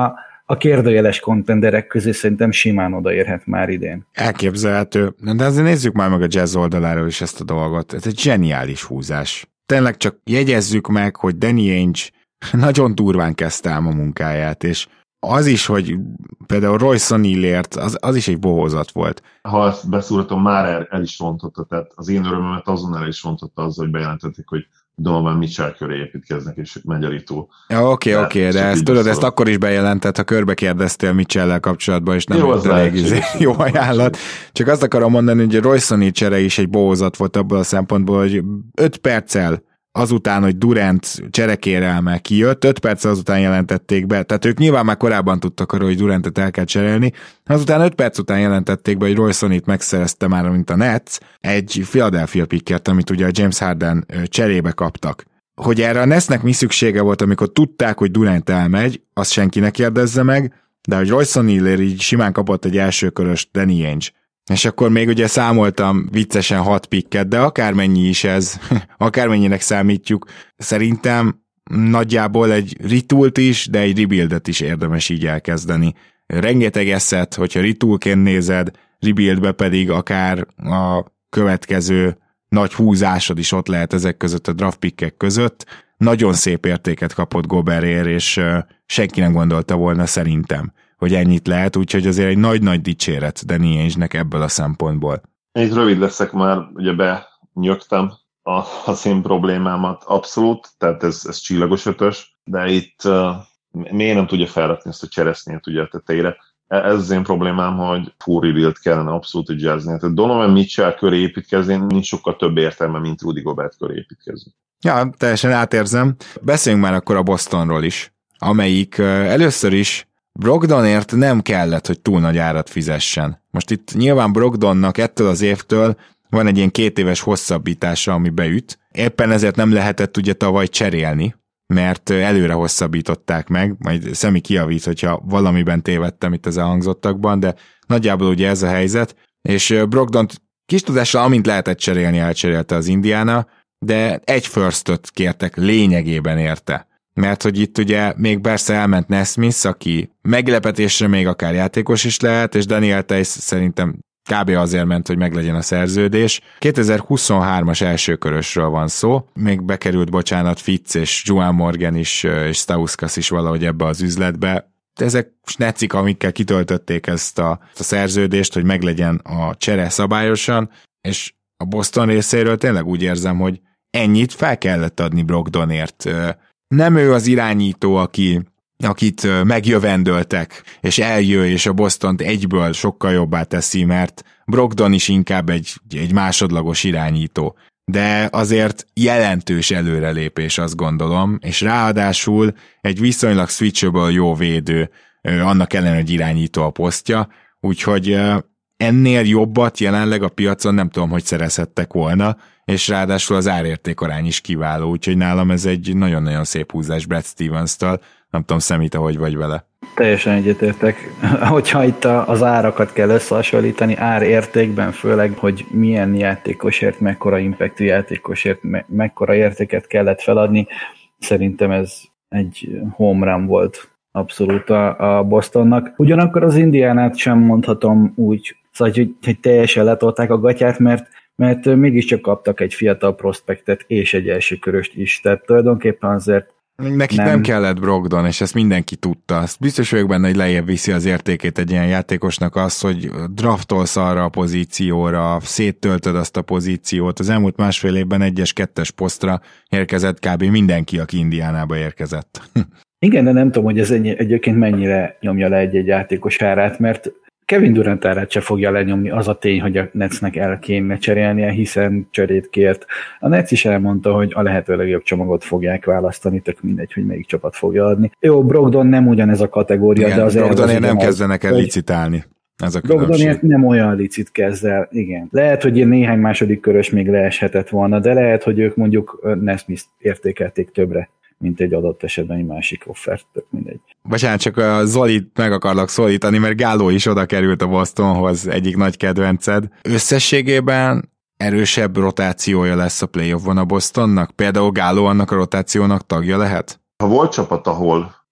a kérdőjeles kontenderek közé szerintem simán odaérhet már idén. Elképzelhető, de azért nézzük már meg a Jazz oldaláról is ezt a dolgot. Ez egy zseniális húzás. Tényleg csak jegyezzük meg, hogy Danny Ainge nagyon durván kezdte ám a munkáját, és az is, hogy például Royce O'Nealért, az, az is egy bohózat volt. Ha ezt beszúrtam, már el, el is rontotta, tehát az én örömömet azon el is rontotta azzal, hogy bejelentették, hogy Donovan Mitchell köré építkeznek, és megy a ritó. Ja, oké, okay, oké, okay, de ezt tudod, ezt akkor is bejelentett, ha körbe kérdeztél Mitchell-lel kapcsolatban, és nem jött elég jó ajánlat. Csak azt akarom mondani, hogy Royce O'Neal csere is egy bohózat volt abból a szempontból, hogy öt perccel azután, hogy Durant cserekérelme kijött, öt perc azután jelentették be, tehát ők nyilván már korábban tudtak arról, hogy Durantet el kell cserélni, azután öt perc után jelentették be, hogy Royce O'Nealt megszerezte már, mint a Nets, egy Philadelphia picket, amit ugye a James Harden cserébe kaptak. Hogy erre a Netsnek mi szüksége volt, amikor tudták, hogy Durant elmegy, azt senki ne kérdezze meg, de hogy Royce O'Nealért így simán kapott egy elsőkörös Danny Ainge. És akkor még ugye számoltam viccesen hat pikket, de akármennyi is ez, akármennyinek számítjuk, szerintem nagyjából egy retoolt is, de egy rebuildet is érdemes így elkezdeni. Rengeteg eszet, hogyha retoolként nézed, rebuildbe pedig akár a következő nagy húzásod is ott lehet ezek között a draft pickek között. Nagyon szép értéket kapott Gobertért, és senki nem gondolta volna szerintem, hogy ennyit lehet, úgyhogy azért egy nagy-nagy dicséret Danny Ainge-nek ebből a szempontból. Én rövid leszek már, ugye benyögtem a, a szín problémámat, abszolút, tehát ez, ez csillagos ötös, de itt uh, miért nem tudja felrakni ezt a cseresznyét ugye a tetejére? Ez az én problémám, hogy full rebuild kellene abszolút egy Jazznél. Tehát Donovan Mitchell köré építkezni nincs sokkal több értelme, mint Rudy Gobert köré építkezni. Ja, teljesen átérzem. Beszéljünk már akkor a Bostonról is, amelyik uh, először is Brogdonért nem kellett, hogy túl nagy árat fizessen. Most itt nyilván Brogdonnak ettől az évtől van egy ilyen két éves hosszabbítása, ami beüt. Éppen ezért nem lehetett ugye tavaly cserélni, mert előre hosszabbították meg, majd Szemi kijavít, hogyha valamiben tévedtem itt az elhangzottakban, de nagyjából ugye ez a helyzet, és Brogdont kis tudással, amint lehetett cserélni, elcserélte az Indiana, de egy firstöt kértek lényegében érte. Mert hogy itt ugye még persze elment Nesmith, aki meglepetésre még akár játékos is lehet, és Daniel Theis szerintem kb. Azért ment, hogy meglegyen a szerződés. kétezer-huszonhármas elsőkörösről van szó, még bekerült, bocsánat, Fitz és Juan Morgan is, és Stauskas is valahogy ebbe az üzletbe. Ezek snecik, amikkel kitöltötték ezt a, ezt a szerződést, hogy meglegyen a csere szabályosan, és a Boston részéről tényleg úgy érzem, hogy ennyit fel kellett adni Brogdonért. Nem ő az irányító, aki, akit megjövendöltek, és eljö, és a Bostont egyből sokkal jobbá teszi, mert Brogdon is inkább egy, egy másodlagos irányító. De azért jelentős előrelépés, azt gondolom, és ráadásul egy viszonylag switchable jó védő, annak ellenére, hogy irányító a posztja, úgyhogy ennél jobbat jelenleg a piacon nem tudom, hogy szerezhettek volna, és ráadásul az árértékarány is kiváló, úgyhogy nálam ez egy nagyon-nagyon szép húzás Brad Stevens-től. Nem tudom, Szemit, hogy vagy vele. Teljesen egyetértek. Hogyha itt az árakat kell összehasonlítani, árértékben főleg, hogy milyen játékosért, mekkora impactű játékosért, me- mekkora értéket kellett feladni, szerintem ez egy home run volt abszolút a, a Bostonnak. Ugyanakkor az Indiánát sem mondhatom úgy, szóval, hogy, hogy teljesen letolták a gatyát, mert mert mégiscsak kaptak egy fiatal prospektet és egy elsőköröst is, tehát tulajdonképpen azért nekik nem... nem kellett Brogdon, és ezt mindenki tudta. Azt biztos vagyok benne, hogy lejjebb viszi az értékét egy ilyen játékosnak az, hogy draftolsz arra a pozícióra, széttöltöd azt a pozíciót. Az elmúlt másfél évben egyes, kettes posztra érkezett kb. Mindenki, aki Indiánába érkezett. Igen, de nem tudom, hogy ez egyébként mennyire nyomja le egy-egy játékos árát, mert Kevin Durant árát se fogja lenyomni, az a tény, hogy a Netsnek el kéne cserélnie, hiszen cserét kért. A Nets is elmondta, hogy a lehető legjobb csomagot fogják választani, tök mindegy, hogy melyik csapat fogja adni. Jó, Brogdon nem ugyanez a kategória, igen, de azért... Brogdonért nem kezdenek el licitálni. Ez a Brogdonért nem olyan licit kezd el, igen. Lehet, hogy ilyen néhány második körös még leeshetett volna, de lehet, hogy ők mondjuk Nesmith értékelték többre, mint egy adott esetben egy másik offert, tök mindegy. Bocsánat, csak a Zolit meg akarlak szólítani, mert Gáló is oda került a Bostonhoz, egyik nagy kedvenced. Összességében erősebb rotációja lesz a playoffban a Bostonnak? Például Gáló annak a rotációnak tagja lehet? Ha volt csapat, ahol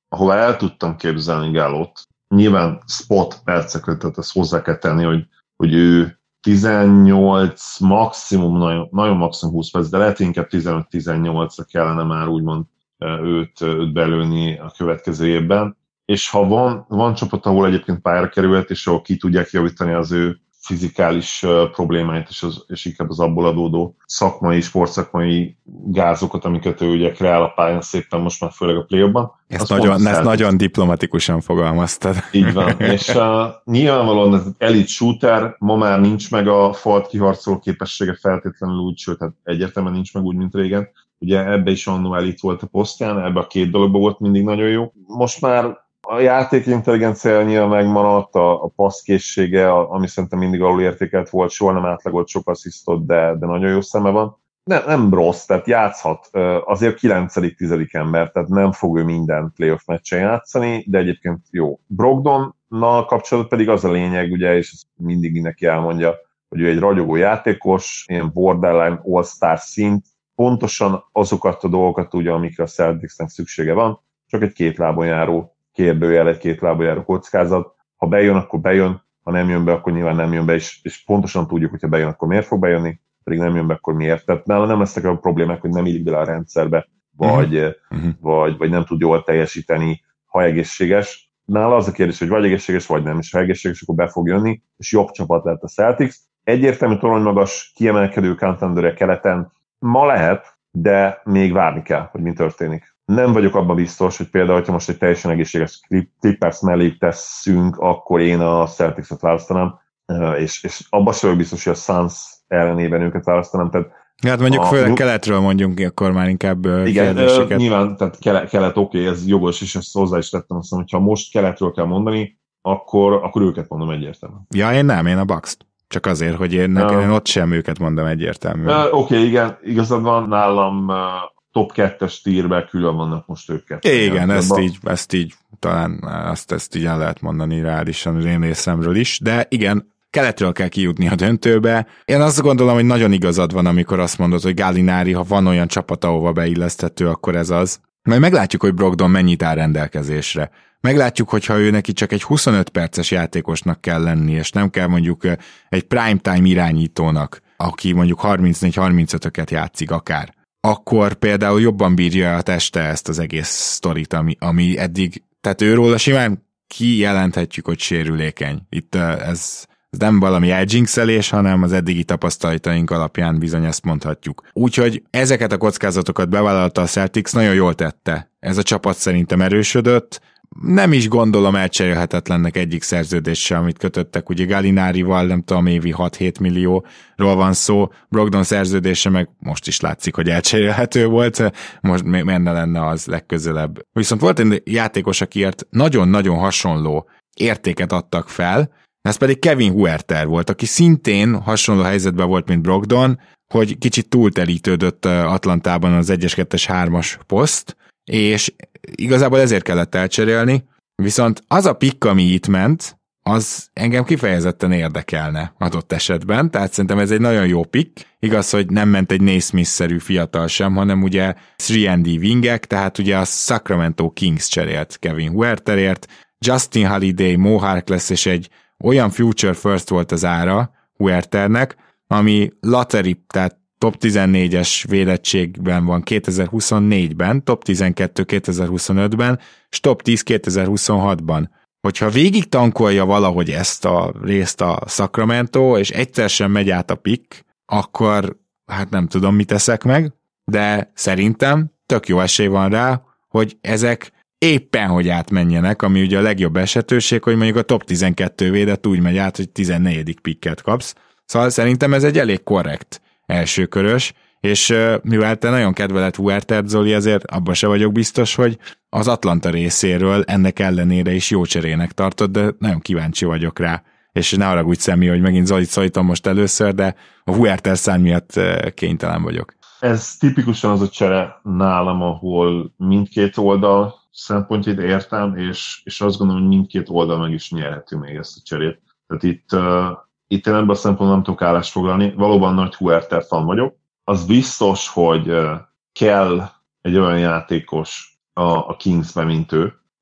ahol el tudtam képzelni Gallót, nyilván spot percekre, tehát ezt hozzá kell tenni, hogy, hogy ő tizennyolc, maximum, nagyon, nagyon maximum húsz perc, de lehet inkább tizenöt-tizennyolcra kellene már úgymond őt, őt belőni a következő évben. És ha van, van csapat, ahol egyébként pályára kerülhet, és ahol ki tudják javítani az ő fizikális uh, problémáit, és, az, és inkább az abból adódó szakmai, sportszakmai gázokat, amiket ő ugye kreál a pályán szépen most már főleg a play-ban. Ezt, nagyon, ezt nagyon diplomatikusan fogalmaztad. Így van, és uh, nyilvánvalóan ez elit shooter, ma már nincs meg a falt kiharcoló képessége feltétlenül úgy, sőt, hát egyértelműen nincs meg úgy, mint régen. Ugye ebbe is annó elit volt a posztján, ebbe a két dologban volt mindig nagyon jó. Most már a játék intelligencia nyilván megmaradt, a, a passzkészsége, a, ami szerintem mindig alulértékelt volt, soha nem átlagolt sok asszisztot, de, de nagyon jó szeme van. Nem, nem rossz, tehát játszhat. Azért kilencedik tizedik ember, tehát nem fog ő minden playoff meccsen játszani, de egyébként jó. Brogdonnal kapcsolatban pedig az a lényeg, ugye, és ezt mindig mindenki elmondja, hogy ő egy ragyogó játékos, ilyen borderline all-star szint, pontosan azokat a dolgokat tudja, amikre a Celticsnek szüksége van, csak egy két lábon járó kérdőjel, egy két lábon járó kockázat. Ha bejön, akkor bejön, ha nem jön be, akkor nyilván nem jön be, és, és pontosan tudjuk, hogy ha bejön, akkor miért fog bejönni, pedig nem jön be, akkor miért. Tehát nála nem lesznek a problémák, hogy nem illik bele a rendszerbe, vagy, uh-huh. vagy, vagy nem tud jól teljesíteni, ha egészséges. Nála az a kérdés, hogy vagy egészséges, vagy nem, és ha egészséges, akkor be fog jönni, és jobb csapat lett a Celtics. Egyértelmű toronymagas, kiemelkedő contendere keleten ma lehet, de még várni kell, hogy mi történik. Nem vagyok abban biztos, hogy például, hogyha most egy teljesen egészséges Clippers mellé tesszünk, akkor én a Celtics-et választanám, és, és abban sem vagyok biztos, hogy a Suns ellenében őket választanám. Tehát hát mondjuk a, főleg keletről mondjunk, akkor már inkább igen, kérdéseket. Nyilván, tehát kelet, kelet oké, okay, ez jogos, és ezt hozzá is tettem, azt mondom, hogyha most keletről kell mondani, akkor, akkor őket mondom egyértelműen. Ja, én nem, én a Bucks-t. Csak azért, hogy én, nekem, én ott sem őket mondom egyértelműen. Oké, okay, igen, igazad van, nálam top kettes tírbe külön vannak most őket. Igen, ezt így, ezt így talán azt, ezt így el lehet mondani reálisan az én részemről is, de igen, keletről kell kijutni a döntőbe. Én azt gondolom, hogy nagyon igazad van, amikor azt mondod, hogy Gallinari, ha van olyan csapat, ahova beilleszthető, akkor ez az. Majd meglátjuk, hogy Brogdon mennyit áll rendelkezésre. Meglátjuk, hogyha ő neki csak egy huszonöt perces játékosnak kell lenni, és nem kell mondjuk egy primetime irányítónak, aki mondjuk harmincnégy-harmincötöket játszik akár, akkor például jobban bírja a teste ezt az egész sztorit, ami, ami eddig, tehát őról simán kijelenthetjük, hogy sérülékeny. Itt ez, ez nem valami eldzsinkszelés, hanem az eddigi tapasztalataink alapján bizony ezt mondhatjuk. Úgyhogy ezeket a kockázatokat bevállalta a Celtics, nagyon jól tette. Ez a csapat szerintem erősödött, nem is gondolom elcserélhetetlennek egyik szerződés sem, amit kötöttek, ugye Gallinarival, nem tudom, évi hat-hét millióról van szó, Brogdon szerződése meg most is látszik, hogy elcserélhető volt, most menne lenne az legközelebb. Viszont volt egy játékos, akiért nagyon-nagyon hasonló értéket adtak fel, ez pedig Kevin Huerter volt, aki szintén hasonló helyzetben volt, mint Brogdon, hogy kicsit túltelítődött Atlantában az egyes, kettes, hármas poszt, és igazából ezért kellett elcserélni, viszont az a pikk, ami itt ment, az engem kifejezetten érdekelne adott esetben, tehát szerintem ez egy nagyon jó pikk. Igaz, hogy nem ment egy Naismith-szerű fiatal sem, hanem ugye három and D wingek, tehát ugye a Sacramento Kings cserélt Kevin Huerterért, Justin Holiday, Mo Harkless és egy olyan future first volt az ára Huerternek, ami lottery, tehát top tizennégyes védettségben van kétezer-huszonnégyben, top tizenkettő kétezer-huszonötben, és top tíz kétezer-huszonhatban. Hogyha végig tankolja valahogy ezt a részt a Sacramento, és egyszer sem megy át a pick, akkor hát nem tudom, mit teszek meg, de szerintem tök jó esély van rá, hogy ezek éppen hogy átmenjenek, ami ugye a legjobb esetőség, hogy mondjuk a top tizenkettő védett úgy megy át, hogy tizennegyedik picket kapsz. Szóval szerintem ez egy elég korrekt elsőkörös, és mivel te nagyon kedveled Huertert, Zoli, azért abban se vagyok biztos, hogy az Atlanta részéről ennek ellenére is jó cserének tartod, de nagyon kíváncsi vagyok rá, és ne haragudj Szemi, hogy megint Zolit szólítom most először, de a Huerter szám miatt kénytelen vagyok. Ez tipikusan az a csere nálam, ahol mindkét oldal szempontjait értem, és, és azt gondolom, hogy mindkét oldal meg is nyerhető még ezt a cserét. Tehát itt, uh, itt én ebben a szempontból nem tudok állást foglalni. Valóban nagy Huerter fan vagyok. Az biztos, hogy uh, kell egy olyan játékos a, a Kingsbe, mint ő,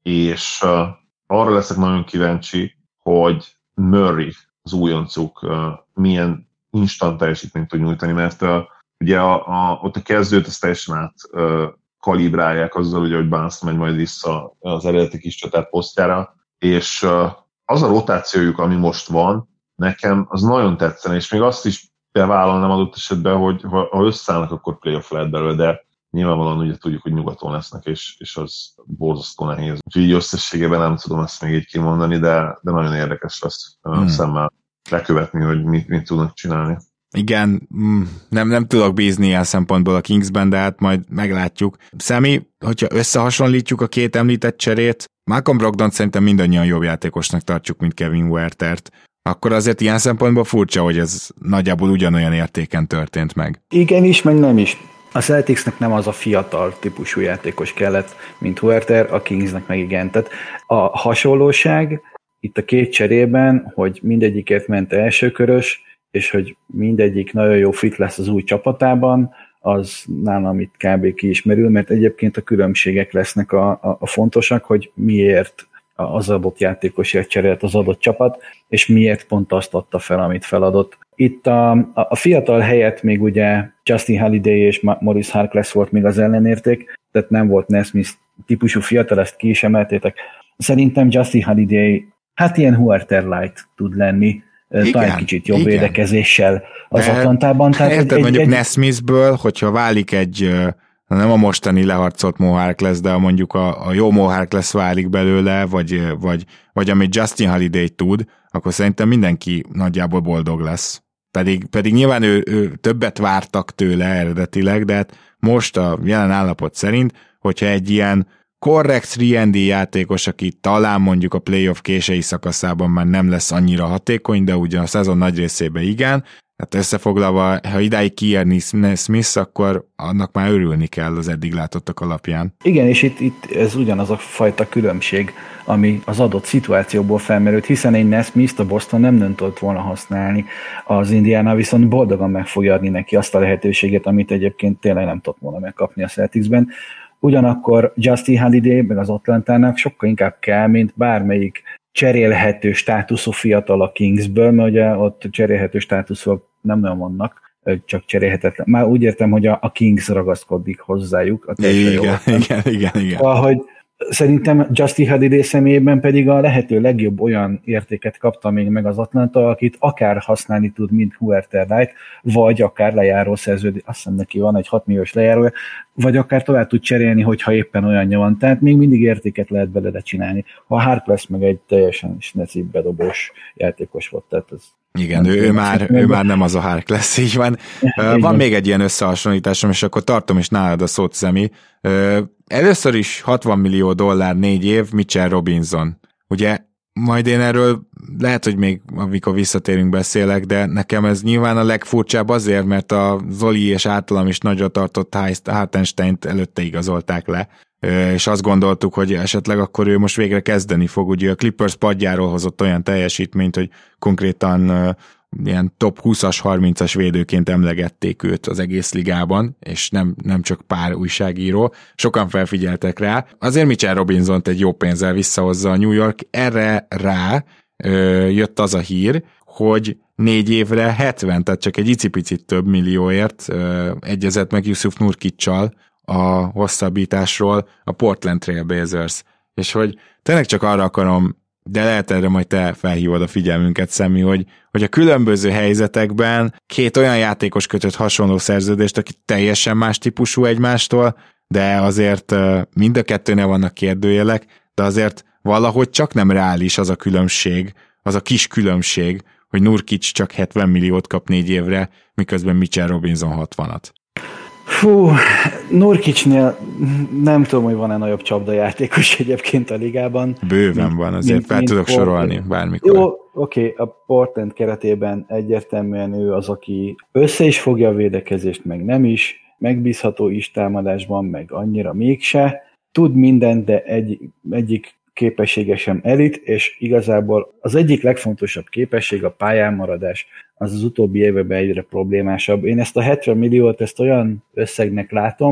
és uh, arra leszek nagyon kíváncsi, hogy Murray, az újoncuk uh, milyen instant teljesítményt tud nyújtani, mert uh, ugye a, a, ott a kezdőt azt teljesen át uh, kalibrálják azzal, ugye, hogy Barnes megy majd vissza az eredeti kis csatár posztjára, és uh, az a rotációjuk, ami most van, nekem az nagyon tetszene, és még azt is bevállalnám adott esetben, hogy ha összeállnak, akkor playoff lehet belőle, de nyilvánvalóan ugye tudjuk, hogy nyugaton lesznek, és, és az borzasztó nehéz. Úgyhogy így összességében nem tudom ezt még így kimondani, de, de nagyon érdekes lesz hmm. szemmel lekövetni, hogy mit, mit tudnak csinálni. Igen, nem, nem tudok bízni ilyen szempontból a Kingsben, de hát majd meglátjuk. Szemi, hogyha összehasonlítjuk a két említett cserét, Malcolm Brogdont szerintem mindannyian jobb játékosnak tartjuk, mint Kevin Huertert. Akkor azért ilyen szempontból furcsa, hogy ez nagyjából ugyanolyan értéken történt meg. Igen is, meg nem is. A Celticsnek nem az a fiatal típusú játékos kellett, mint Huerter, a Kingsnek meg igen. Tehát a hasonlóság itt a két cserében, hogy mindegyikért ment elsőkörös, és hogy mindegyik nagyon jó fit lesz az új csapatában, az nálam itt kb. Kiismerül, mert egyébként a különbségek lesznek a, a, a fontosak, hogy miért az adott játékosért cserélt az adott csapat, és miért pont azt adta fel, amit feladott. Itt a, a fiatal helyett még ugye Justin Holiday és Maurice Harkless volt még az ellenérték, tehát nem volt Nesmith típusú fiatal, ezt ki is emeltétek. Szerintem Justin Holiday hát ilyen Huerter light tud lenni, igen, talán kicsit jobb igen. védekezéssel az Atlantában. Tehát érted, egy, mondjuk egy... Nesmithből, hogyha válik egy, nem a mostani leharcolt Mo Harkless, de mondjuk a, a jó Mo Harkless válik belőle, vagy, vagy, vagy amit Justin Holiday tud, akkor szerintem mindenki nagyjából boldog lesz. Pedig, pedig nyilván ő, ő többet vártak tőle eredetileg, de hát most a jelen állapot szerint, hogyha egy ilyen korrekt három and D játékos, aki talán mondjuk a playoff késői szakaszában már nem lesz annyira hatékony, de ugye a szezon nagy részében igen, hát összefoglalva, ha idáig kiérni Smith, akkor annak már örülni kell az eddig látottak alapján. Igen, és itt, itt ez ugyanaz a fajta különbség, ami az adott szituációból felmerült, hiszen egy Nesmith a Boston nem döntött volna használni, az Indiana viszont boldogan meg fogja adni neki azt a lehetőséget, amit egyébként tényleg nem tudott volna megkapni a Celticsben. Ugyanakkor Justin Holiday meg az Atlantának sokkal inkább kell, mint bármelyik cserélhető státuszú fiatal a Kingsből, mert ugye ott cserélhető státuszok nem nagyon vannak, csak cserélhetetlen. Már úgy értem, hogy a, a Kings ragaszkodik hozzájuk. A igen, igen, igen, igen. Ahogy szerintem Justin Holiday személyében pedig a lehető legjobb olyan értéket kapta még meg az Atlanta, akit akár használni tud, mint Huerter Light, vagy akár lejáró szerződés, azt hiszem neki van egy hat milliós lejárója, vagy akár tovább tud cserélni, hogyha éppen olyanja van. Tehát még mindig értéket lehet belőle csinálni. Ha Harkless meg egy teljesen snecibb bedobós játékos volt, tehát ez igen, ő, ő, már, ő már nem az a Harkless, így van. Van van még egy ilyen összehasonlításom, és akkor tartom is nálad a szót, Szemi. Először is hatvan millió dollár négy év, Mitchell Robinson. Ugye, majd én erről lehet, hogy még amikor visszatérünk beszélek, de nekem ez nyilván a legfurcsább azért, mert a Zoli és általam is nagyra tartott Hartensteint előtte igazolták le, és azt gondoltuk, hogy esetleg akkor ő most végre kezdeni fog. Ugye a Clippers padjáról hozott olyan teljesítményt, hogy konkrétan ilyen top húszas, harmincas védőként emlegették őt az egész ligában, és nem, nem csak pár újságíró. Sokan felfigyeltek rá. Azért Mitchell Robinsont egy jó pénzzel visszahozza a New York. Erre rá ö, jött az a hír, hogy négy évre hetven, tehát csak egy icipicit több millióért ö, egyezett meg Jusuf Nurkic-csal a hosszabbításról a Portland Trail Blazers. És hogy tényleg csak arra akarom, de lehet erre majd te felhívod a figyelmünket, Szemi, hogy, hogy a különböző helyzetekben két olyan játékos kötött hasonló szerződést, aki teljesen más típusú egymástól, de azért mind a kettőnél vannak kérdőjelek, de azért valahogy csak nem reális az a különbség, az a kis különbség, hogy Nurkic csak hetven milliót kap négy évre, miközben Mitchell Robinson hatvanat. Fú, Nurkicnél nem tudom, hogy van-e nagyobb csapdajátékos egyébként a ligában. Bőven mint, van, azért mint, fel mint tudok Portland. Sorolni bármikor. Jó, oké, okay, a Portland keretében egyértelműen ő az, aki össze is fogja a védekezést, meg nem is, megbízható is támadásban, meg annyira mégse. Tud mindent, de egy, egyik képessége sem elit, és igazából az egyik legfontosabb képesség a pályán maradás, az az utóbbi években egyre problémásabb. Én ezt a hetven milliót, ezt olyan összegnek látom,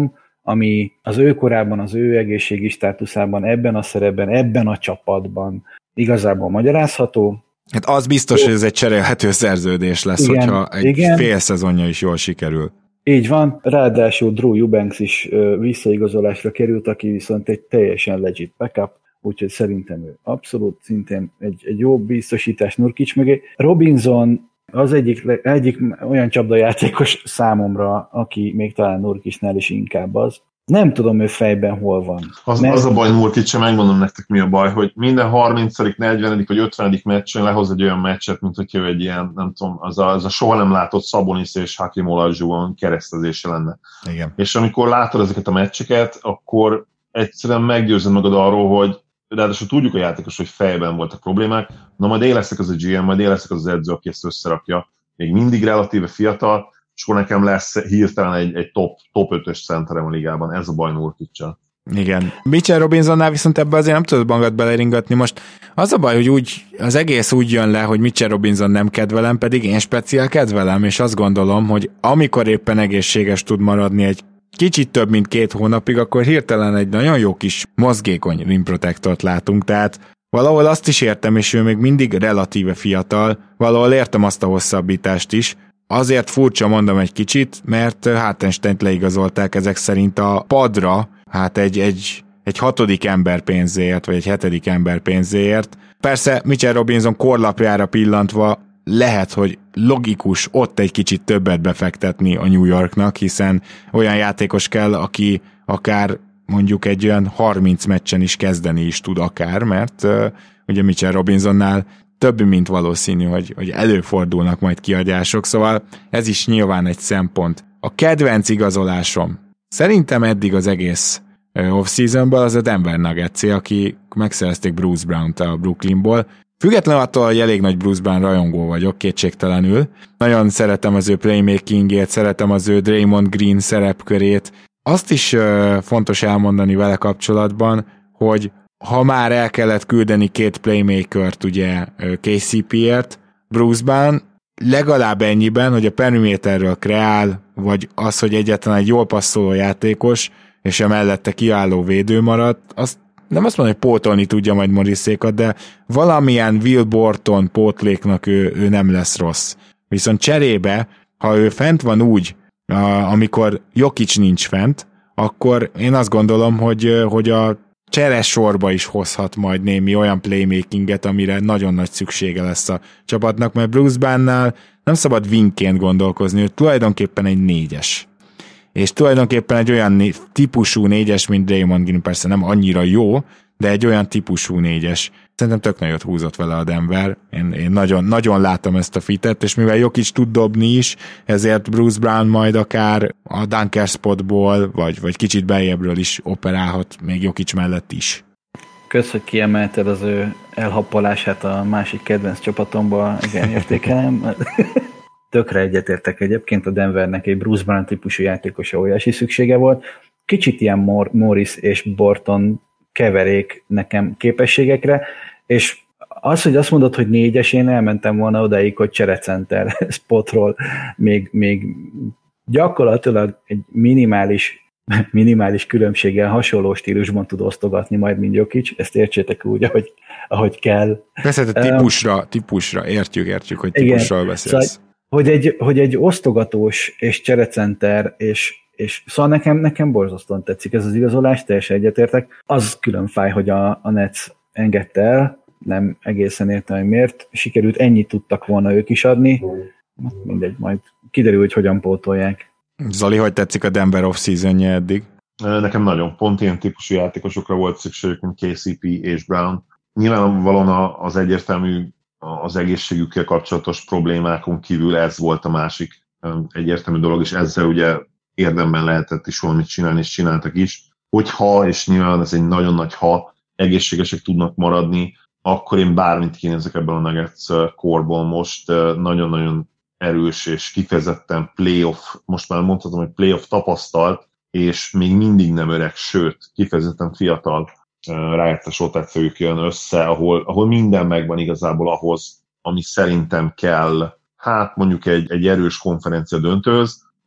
ami az ő korában, az ő egészségi státuszában, ebben a szerepben, ebben a csapatban igazából magyarázható. Hát az biztos, hogy ez egy cserélhető szerződés lesz, igen, hogyha egy igen. fél szezonja is jól sikerül. Így van, ráadásul Drew Eubanks is visszaigazolásra került, aki viszont egy teljesen legit backup, úgyhogy szerintem ő abszolút szintén egy, egy jó biztosítás Nurkic mögé. Robinson az egyik, egyik olyan csapdajátékos számomra, aki még talán Nurkicnál is inkább az. Nem tudom, ő fejben hol van. Az, mert... az a baj Nurkic, megmondom nektek mi a baj, hogy minden harmincadik, negyvenedik vagy ötvenedik meccsen lehoz egy olyan meccset, mint hogyha ő egy ilyen, nem tudom, az a, az a soha nem látott Sabonis és Hakeem Olajuwon keresztezése lenne. Igen. És amikor látod ezeket a meccseket, akkor egyszerűen meggyőzöd magad arról, hogy ráadásul tudjuk a játékos, hogy fejben voltak problémák, na majd én leszek az a gé em, majd én leszek az, az edző, aki ezt összerakja. Még mindig relatíve fiatal, és akkor nekem lesz hirtelen egy, egy top, top ötös centerem a ligában. Ez a baj Nurkic-sal. Igen. Mitchell Robinsonnál viszont ebbe azért nem tudod magad beleringatni. Most az a baj, hogy úgy, az egész úgy jön le, hogy Mitchell Robinson nem kedvelem, pedig én speciál kedvelem, és azt gondolom, hogy amikor éppen egészséges tud maradni egy kicsit több, mint két hónapig, akkor hirtelen egy nagyon jó kis mozgékony rim protectort látunk, tehát valahol azt is értem, és ő még mindig relatíve fiatal, valahol értem azt a hosszabbítást is. Azért furcsa mondom egy kicsit, mert Hartensteint leigazolták ezek szerint a padra, hát egy, egy, egy hatodik ember pénzéért, vagy egy hetedik ember pénzéért. Persze Mitchell Robinson korlapjára pillantva lehet, hogy logikus ott egy kicsit többet befektetni a New Yorknak, hiszen olyan játékos kell, aki akár mondjuk egy olyan harminc meccsen is kezdeni is tud akár, mert uh, ugye Mitchell Robinsonnál több, mint valószínű, hogy, hogy előfordulnak majd kiadások, szóval ez is nyilván egy szempont. A kedvenc igazolásom szerintem eddig az egész off-seasonből az a Denver Nuggets, aki megszerezték Bruce Brown-t a Brooklynból. Függetlenül attól, hogy elég nagy Bruce Brown rajongó vagyok, kétségtelenül. Nagyon szeretem az ő playmakingét, szeretem az ő Draymond Green szerepkörét. Azt is uh, fontos elmondani vele kapcsolatban, hogy ha már el kellett küldeni két playmakert, ugye ká cé pé-ért, Bruce Brown legalább ennyiben, hogy a periméterről kreál, vagy az, hogy egyáltalán egy jól passzoló játékos, és a mellette kiváló védő maradt, azt nem azt mondom, hogy pótolni tudja majd Morrisékat, de valamilyen Will Borton pótléknak ő, ő nem lesz rossz. Viszont cserébe, ha ő fent van úgy, amikor Jokic nincs fent, akkor én azt gondolom, hogy, hogy a cseres sorba is hozhat majd némi olyan playmakinget, amire nagyon nagy szüksége lesz a csapatnak, mert Bruce Brown-nál nem szabad wingként gondolkozni, hogy tulajdonképpen egy négyes. És tulajdonképpen egy olyan típusú négyes, mint Draymond Green, persze nem annyira jó, de egy olyan típusú négyes. Szerintem tök nagyot húzott vele a Denver. Én, én nagyon, nagyon látom ezt a fitet, és mivel Jokic tud dobni is, ezért Bruce Brown majd akár a dunker spotból, vagy, vagy kicsit beljebbről is operálhat, még Jokic mellett is. Kösz, hogy kiemelted az ő elhappolását a másik kedvenc csapatomból, igen, értékelem. Tökre egyetértek egyébként, a Denvernek egy Bruce Brown típusú játékosa óriási szüksége volt. Kicsit ilyen Mor- Morris és Borton keverék nekem képességekre, és az, hogy azt mondod, hogy négyes, én elmentem volna odaig, hogy cserecenter spotról még, még gyakorlatilag egy minimális, minimális különbséggel hasonló stílusban tud osztogatni majd, mint Jokic, ezt értsétek úgy, ahogy, ahogy kell. Persze, típusra, um, típusra, értjük, értjük, hogy típusról beszélsz. Szóval, hogy egy, hogy egy osztogatós és cserecenter, és, és szóval nekem, nekem borzasztóan tetszik ez az igazolás, teljesen egyetértek. Az külön fáj, hogy a, a Nets engedte el, nem egészen értem, hogy miért. Sikerült, ennyit tudtak volna ők is adni. Mindegy, majd kiderül, hogy hogyan pótolják. Zoli, hogy tetszik a Denver off-seasonje eddig? Nekem nagyon pont ilyen típusú játékosokra volt szükségük, mint ká cé pé és Brown. Nyilvánvalóan az egyértelmű az egészségükkel kapcsolatos problémákon kívül ez volt a másik egyértelmű dolog, és ezzel ugye érdemben lehetett is valamit csinálni, és csináltak is. Hogyha, és nyilván ez egy nagyon nagy ha, egészségesek tudnak maradni, akkor én bármit kinézek ebből a Nuggets korból most. Nagyon-nagyon erős és kifejezetten playoff, most már mondhatom, hogy playoff tapasztalt, és még mindig nem öreg, sőt, kifejezetten fiatal rájártas rotációjuk jön össze, ahol, ahol minden megvan igazából ahhoz, ami szerintem kell, hát mondjuk egy, egy erős konferencia döntőhöz,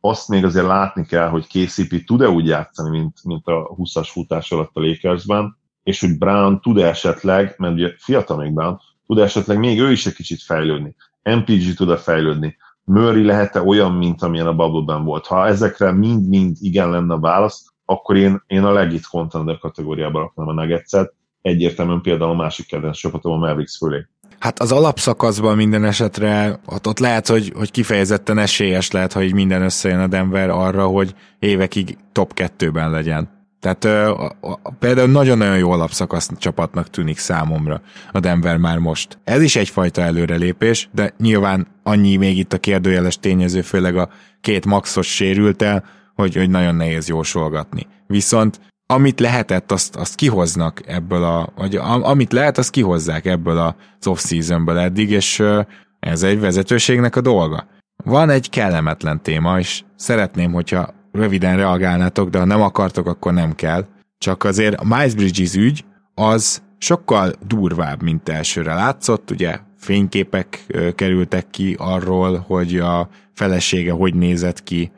azt még azért látni kell, hogy ká cé pé tud-e úgy játszani, mint, mint a húszas futás alatt a Lakersben, és hogy Brown tud esetleg, mert ugye fiatal még Brown, tud esetleg még ő is egy kicsit fejlődni. em pé gé tud-e fejlődni. Murray lehet-e olyan, mint amilyen a bubble-ben volt. Ha ezekre mind-mind igen lenne a válasz, akkor én, én a legit contender kategóriába raknám a Nuggets-et, egyértelműen például a másik kedvenc csapatom a Mavericks fölé. Hát az alapszakaszban minden esetre ott, ott lehet, hogy, hogy kifejezetten esélyes lehet, ha így minden összejön a Denver arra, hogy évekig top kettőben legyen. Tehát ö, a, a, például nagyon-nagyon jó alapszakasz csapatnak tűnik számomra a Denver már most. Ez is egyfajta előrelépés, de nyilván annyi még itt a kérdőjeles tényező, főleg a két maxos sérült el, hogy, hogy nagyon nehéz jósolgatni. Viszont amit lehetett, azt, azt kihoznak ebből a, vagy amit lehet, azt kihozzák ebből az off-seasonből eddig, és ez egy vezetőségnek a dolga. Van egy kellemetlen téma, és szeretném, hogyha röviden reagálnátok, de ha nem akartok, akkor nem kell. Csak azért a Miles Bridges ügy az sokkal durvább, mint elsőre látszott, ugye fényképek kerültek ki arról, hogy a felesége hogy nézett ki,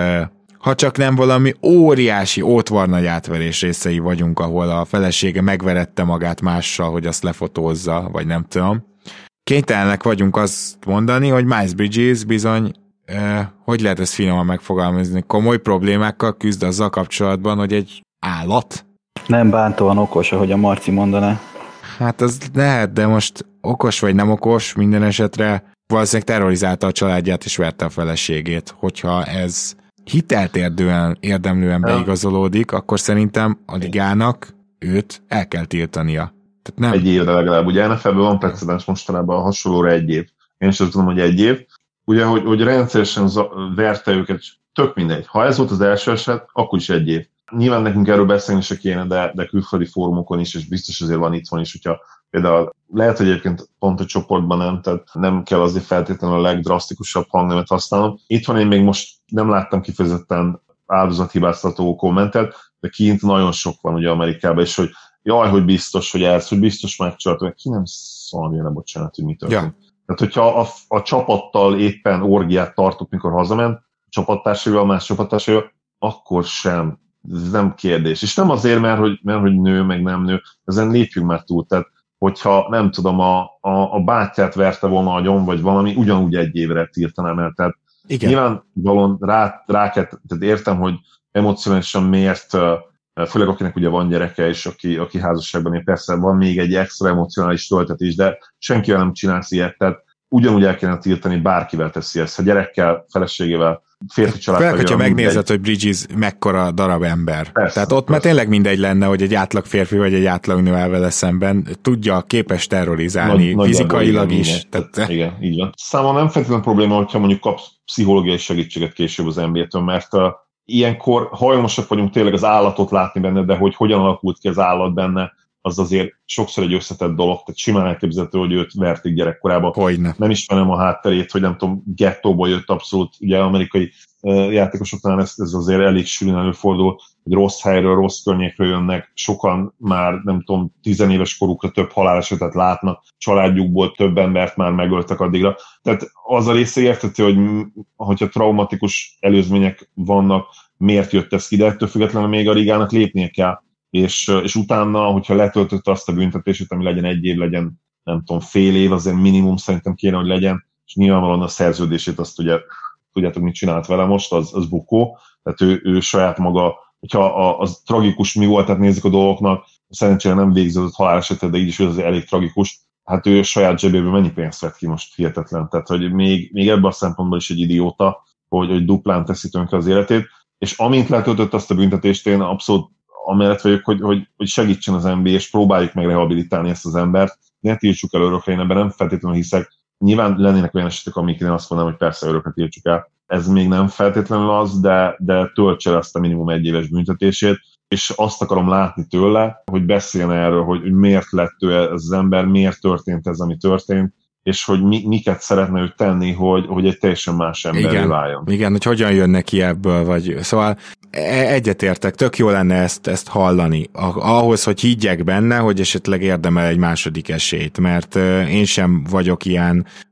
ha csak nem valami óriási ótvarnagy átverés részei vagyunk, ahol a felesége megverette magát mással, hogy azt lefotózza, vagy nem tudom. Kénytelenek vagyunk azt mondani, hogy Miles Bridges bizony, eh, hogy lehet ezt finoman megfogalmazni, komoly problémákkal küzd azzal kapcsolatban, hogy egy állat. Nem bántóan okos, ahogy a Marci mondaná. Hát az lehet, de most okos vagy nem okos, minden esetre valószínűleg terrorizálta a családját és verte a feleségét, hogyha ez hitelt érdően, érdemlően beigazolódik, akkor szerintem a ligának őt el kell tiltania. Tehát nem. Egy évre legalább. Ugye en ef el-ben van precedens mostanában a hasonlóra egy év. Én is azt tudom, hogy egy év. Ugye, hogy, hogy rendszeresen verte őket, tök mindegy. Ha ez volt az első eset, akkor is egy év. Nyilván nekünk erről beszélni se kéne, de, de külföldi fórumokon is, és biztos azért van itt van is, hogyha például lehet, hogy egyébként pont a csoportban nem, tehát nem kell azért feltétlenül a legdrasztikusabb hangnemet használnom. Itt van, én még most nem láttam kifejezetten áldozathibáztató kommentet, de kint nagyon sok van ugye Amerikában, és hogy jaj, hogy biztos, hogy ez, hogy biztos megcsalt, meg ki nem szólni, ne bocsánat, hogy mi történt. Ja. Tehát, hogyha a, a csapattal éppen orgiát tartott, mikor hazament, a csapattársaival, más csapattársaival, akkor sem. Ez nem kérdés. És nem azért, mert hogy, mert hogy nő, meg nem nő, ezen lépjünk már túl. Tehát, hogyha nem tudom, a, a, a bátyját verte volna agyon, vagy valami, ugyanúgy egy évre tiltanám el. Tehát igen. Nyilvánvalóan rá, rá kell, tehát értem, hogy emocionálisan miért, főleg akinek ugye van gyereke, és aki, aki házasságban él, persze van még egy extra emocionális töltetés, de senkivel nem csinálsz ilyet, tehát ugyanúgy el kellene tiltani, bárkivel teszi ezt. Ha gyerekkel, feleségével, férfi családtagja. Főleg, hogyha megnézed, hogy Bridges mekkora darab ember. Persze, Tehát ott persze. Már tényleg mindegy lenne, hogy egy átlag férfi vagy egy átlag nő áll vele szemben tudja, képes terrorizálni, nagy, fizikailag igen, is. Igen, Tehát... igen, így van. Számomra nem feltétlenül probléma, hogyha mondjuk kapsz pszichológiai segítséget később az en bé á-től, mert uh, ilyenkor hajlamosak vagyunk tényleg az állatot látni benne, de hogy hogyan alakult ki az állat benne, az azért sokszor egy összetett dolog, tehát simán elképzelhető, hogy őt verték gyerekkorában. Hogyne. Nem ismerem a hátterét, hogy nem tudom, gettóból jött abszolút, ugye amerikai uh, játékosoknál ez, ez azért elég sűrűn előfordul, hogy rossz helyről, rossz környékről jönnek, sokan már nem tudom, tizenéves korukra több halálesetet látnak, családjukból több embert már megöltek addigra. Tehát az a része értető, hogy hogyha traumatikus előzmények vannak, miért jött ez ki, de ettől függetlenül még a ligának lépnie kell. És, és utána, hogyha letöltött azt a büntetését, ami legyen egy év, legyen nem tudom, fél év, azért minimum szerintem kéne, hogy legyen, és nyilvánvalóan a szerződését azt ugye, tudjátok, mit csinált vele most, az, az bukó, tehát ő, ő saját maga, hogyha az tragikus mi volt, tehát nézzük a dolgoknak, szerencsére nem végződött halálesetet, de így is az elég tragikus, hát ő saját zsebéből mennyi pénzt vett ki most, hihetetlen, tehát hogy még, még ebben a szempontból is egy idióta, hogy, hogy duplán teszi tönkre az életét, és amint letöltött azt a büntetést, én abszolút amellett vagyok, hogy, hogy, hogy segítsen az en bé á, és próbáljuk meg rehabilitálni ezt az embert, ne tiltsuk el örökre, én ebben nem feltétlenül hiszek. Nyilván lennének olyan esetek, amikre én azt mondanám, hogy persze örökre tiltsuk el. Ez még nem feltétlenül az, de, de töltse el azt a minimum egy éves büntetését, és azt akarom látni tőle, hogy beszéljen erről, hogy miért lett ő ez az ember, miért történt ez, ami történt, és hogy mi, miket szeretne ő tenni, hogy, hogy egy teljesen más emberré váljon. Igen, hogy hogyan jön neki ebből, vagy szóval egyetértek, tök jó lenne ezt, ezt hallani, ahhoz, hogy higgyek benne, hogy esetleg érdemel egy második esélyt, mert én sem vagyok ilyen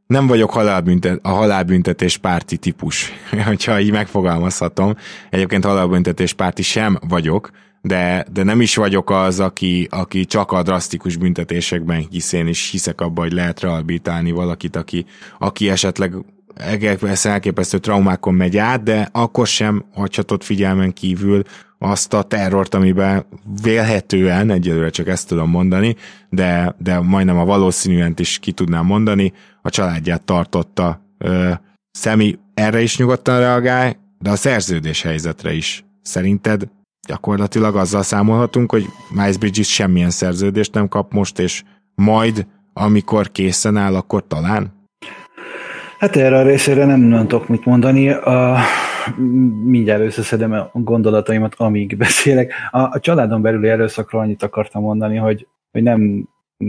nem vagyok halálbüntet, a halálbüntetés párti típus, hogyha így megfogalmazhatom. Egyébként halálbüntetés párti sem vagyok, de, de nem is vagyok az, aki, aki csak a drasztikus büntetésekben hisz, én is hiszek abba, hogy lehet rehabilitálni valakit, aki, aki esetleg elképesztő traumákon megy át, de akkor sem hagyhatott figyelmen kívül azt a terrort, amiben vélhetően, egyelőre csak ezt tudom mondani, de, de majdnem a valószínűen is ki tudnám mondani, a családját tartotta. Szemi, erre is nyugodtan reagálj, de a szerződés helyzetre is. Szerinted gyakorlatilag azzal számolhatunk, hogy Miles Bridges semmilyen szerződést nem kap most, és majd, amikor készen áll, akkor talán? Hát erre a részére nem, nem tudok mit mondani. A, mindjárt összeszedem a gondolataimat, amíg beszélek. A, a családon belüli erőszakról annyit akartam mondani, hogy, hogy nem,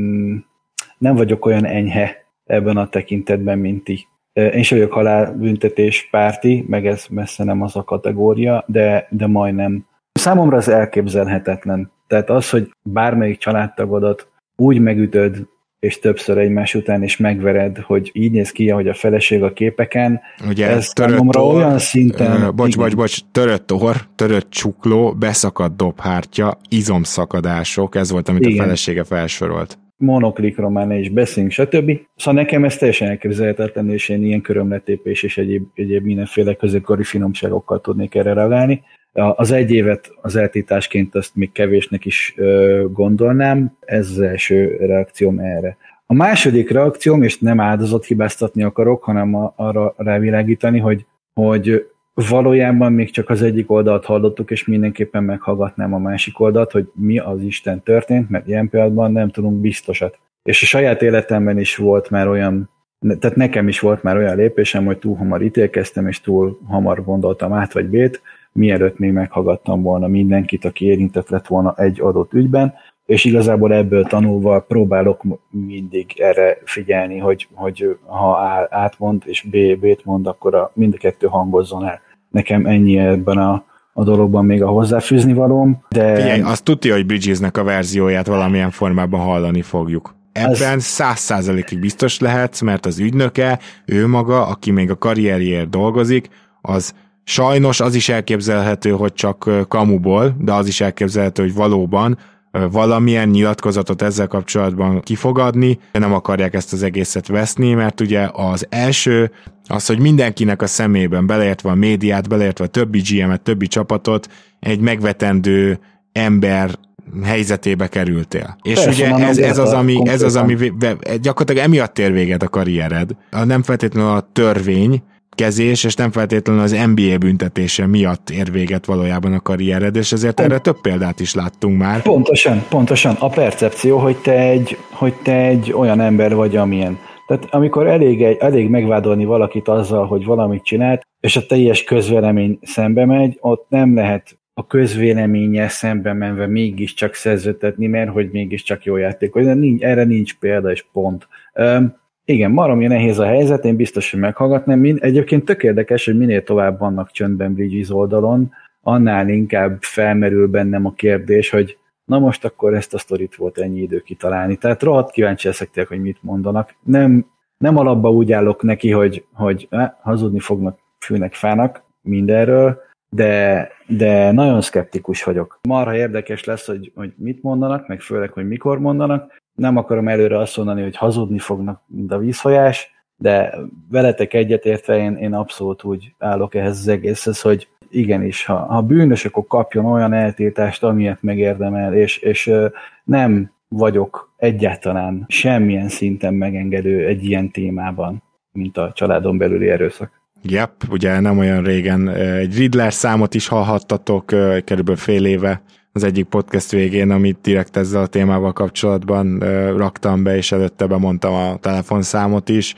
nem vagyok olyan enyhe ebben a tekintetben, mint ti. Én sem vagyok halálbüntetés párti, meg ez messze nem az a kategória, de, de majdnem. Számomra az elképzelhetetlen. Tehát az, hogy bármelyik családtagodat úgy megütöd, és többször egymás után is megvered, hogy így néz ki, hogy a feleség a képeken. Ugye ez törött orr, olyan szinten... Uh, bocs, bocs, bocs, törött orr, törött csukló, beszakadt dobhártya, izomszakadások, ez volt, amit igen. A felesége felsorolt. Monoklikról már ne is beszélünk, stb. Szóval nekem ez teljesen elképzelhetetlen, és én ilyen körömletépés és egyéb, egyéb mindenféle középkori finomságokkal tudnék erre reagálni. Az egy évet az eltiltásként azt még kevésnek is gondolnám, ez az első reakcióm erre. A második reakcióm, és nem áldozott hibáztatni akarok, hanem arra rávilágítani, hogy, hogy valójában még csak az egyik oldalt hallottuk, és mindenképpen meghallgatnám a másik oldalt, hogy mi az Isten történt, mert ilyen pillanatban nem tudunk biztosat. És a saját életemben is volt már olyan, tehát nekem is volt már olyan lépésem, hogy túl hamar ítélkeztem, és túl hamar gondoltam át vagy bét, mielőtt még meghallgattam volna mindenkit, aki érintett lett volna egy adott ügyben, és igazából ebből tanulva próbálok mindig erre figyelni, hogy, hogy ha A átmond és B B-t mond, akkor a mind a kettő hangozzon el. Nekem ennyi ebben a, a dologban még a hozzáfűzni valóm, de... Figyelj, azt tudja, hogy Bridgesnek a verzióját valamilyen formában hallani fogjuk. Ebben száz százalékig biztos lehetsz, mert az ügynöke, ő maga, aki még a karrierjéért dolgozik, az sajnos az is elképzelhető, hogy csak kamuból, de az is elképzelhető, hogy valóban valamilyen nyilatkozatot ezzel kapcsolatban kifogadni, de nem akarják ezt az egészet veszni, mert ugye az első, az, hogy mindenkinek a szemében, beleértve a médiát, beleértve a többi gé em-et, többi csapatot, egy megvetendő ember helyzetébe kerültél. És persze, ugye ez, ez, az, ami, ez az, ami gyakorlatilag emiatt ér véget a karriered. Nem feltétlenül a törvény kezés, és nem feltétlenül az en bé á büntetése miatt ér véget valójában a karriered, és ezért erre több példát is láttunk már. Pontosan, pontosan. A percepció, hogy te egy, hogy te egy olyan ember vagy, amilyen. Tehát amikor elég, elég megvádolni valakit azzal, hogy valamit csinált, és a teljes közvélemény szembe megy, ott nem lehet a közvéleménnyel szembe menve mégiscsak szerződtetni, mert hogy mégiscsak jó játék. Erre nincs példa, és pont. Um, Igen, maromja nehéz a helyzet, én biztos, hogy meghallgatnám. Min- Egyébként tök érdekes, hogy minél tovább vannak csöndben Bridges oldalon, annál inkább felmerül bennem a kérdés, hogy na most akkor ezt a sztorit volt ennyi idő kitalálni. Tehát rohadt kíváncsi leszek tényleg, hogy mit mondanak. Nem, nem alapba úgy állok neki, hogy, hogy eh, hazudni fognak fűnek fának mindenről, de, de nagyon szkeptikus vagyok. Marha érdekes lesz, hogy, hogy mit mondanak, meg főleg, hogy mikor mondanak. Nem akarom előre azt mondani, hogy hazudni fognak, mint a vízfolyás, de veletek egyetértve én, én abszolút úgy állok ehhez az egészhez, hogy igenis, ha, ha bűnös, akkor kapjon olyan eltiltást, amilyet megérdemel, és, és nem vagyok egyáltalán semmilyen szinten megengedő egy ilyen témában, mint a családon belüli erőszak. Yep, ugye nem olyan régen egy Riddler számot is hallhattatok, körülbelül fél éve az egyik podcast végén, amit direkt ezzel a témával kapcsolatban raktam be, és előtte bemondtam a telefonszámot is.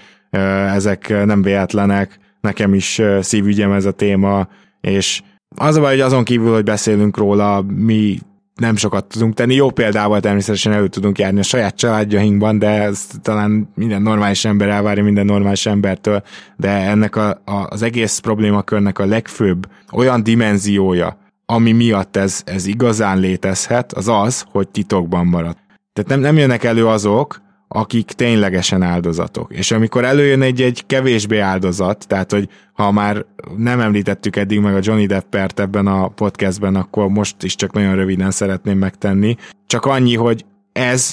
Ezek nem véletlenek, nekem is szívügyem ez a téma, és az a baj, hogy azon kívül, hogy beszélünk róla, mi nem sokat tudunk tenni. Jó példával természetesen elő tudunk járni a saját családjainkban, de ez talán minden normális ember elvárja minden normális embertől, de ennek a, a, az egész problémakörnek a legfőbb olyan dimenziója, ami miatt ez, ez igazán létezhet, az az, hogy titokban marad. Tehát nem, nem jönnek elő azok, akik ténylegesen áldozatok. És amikor előjön egy-egy kevésbé áldozat, tehát, hogy ha már nem említettük eddig meg a Johnny Deppert ebben a podcastben, akkor most is csak nagyon röviden szeretném megtenni. Csak annyi, hogy ez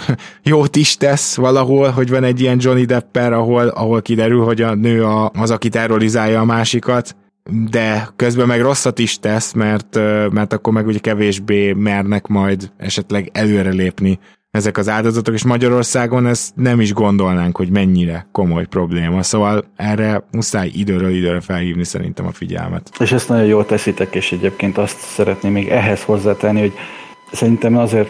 jót is tesz valahol, hogy van egy ilyen Johnny Depper, ahol, ahol kiderül, hogy a nő a, az, aki terrorizálja a másikat, de közben meg rosszat is tesz, mert, mert akkor meg ugye kevésbé mernek majd esetleg előrelépni ezek az áldozatok, és Magyarországon ezt nem is gondolnánk, hogy mennyire komoly probléma. Szóval erre muszáj időről időre felhívni szerintem a figyelmet. És ezt nagyon jól teszitek, és egyébként azt szeretném még ehhez hozzátenni, hogy szerintem azért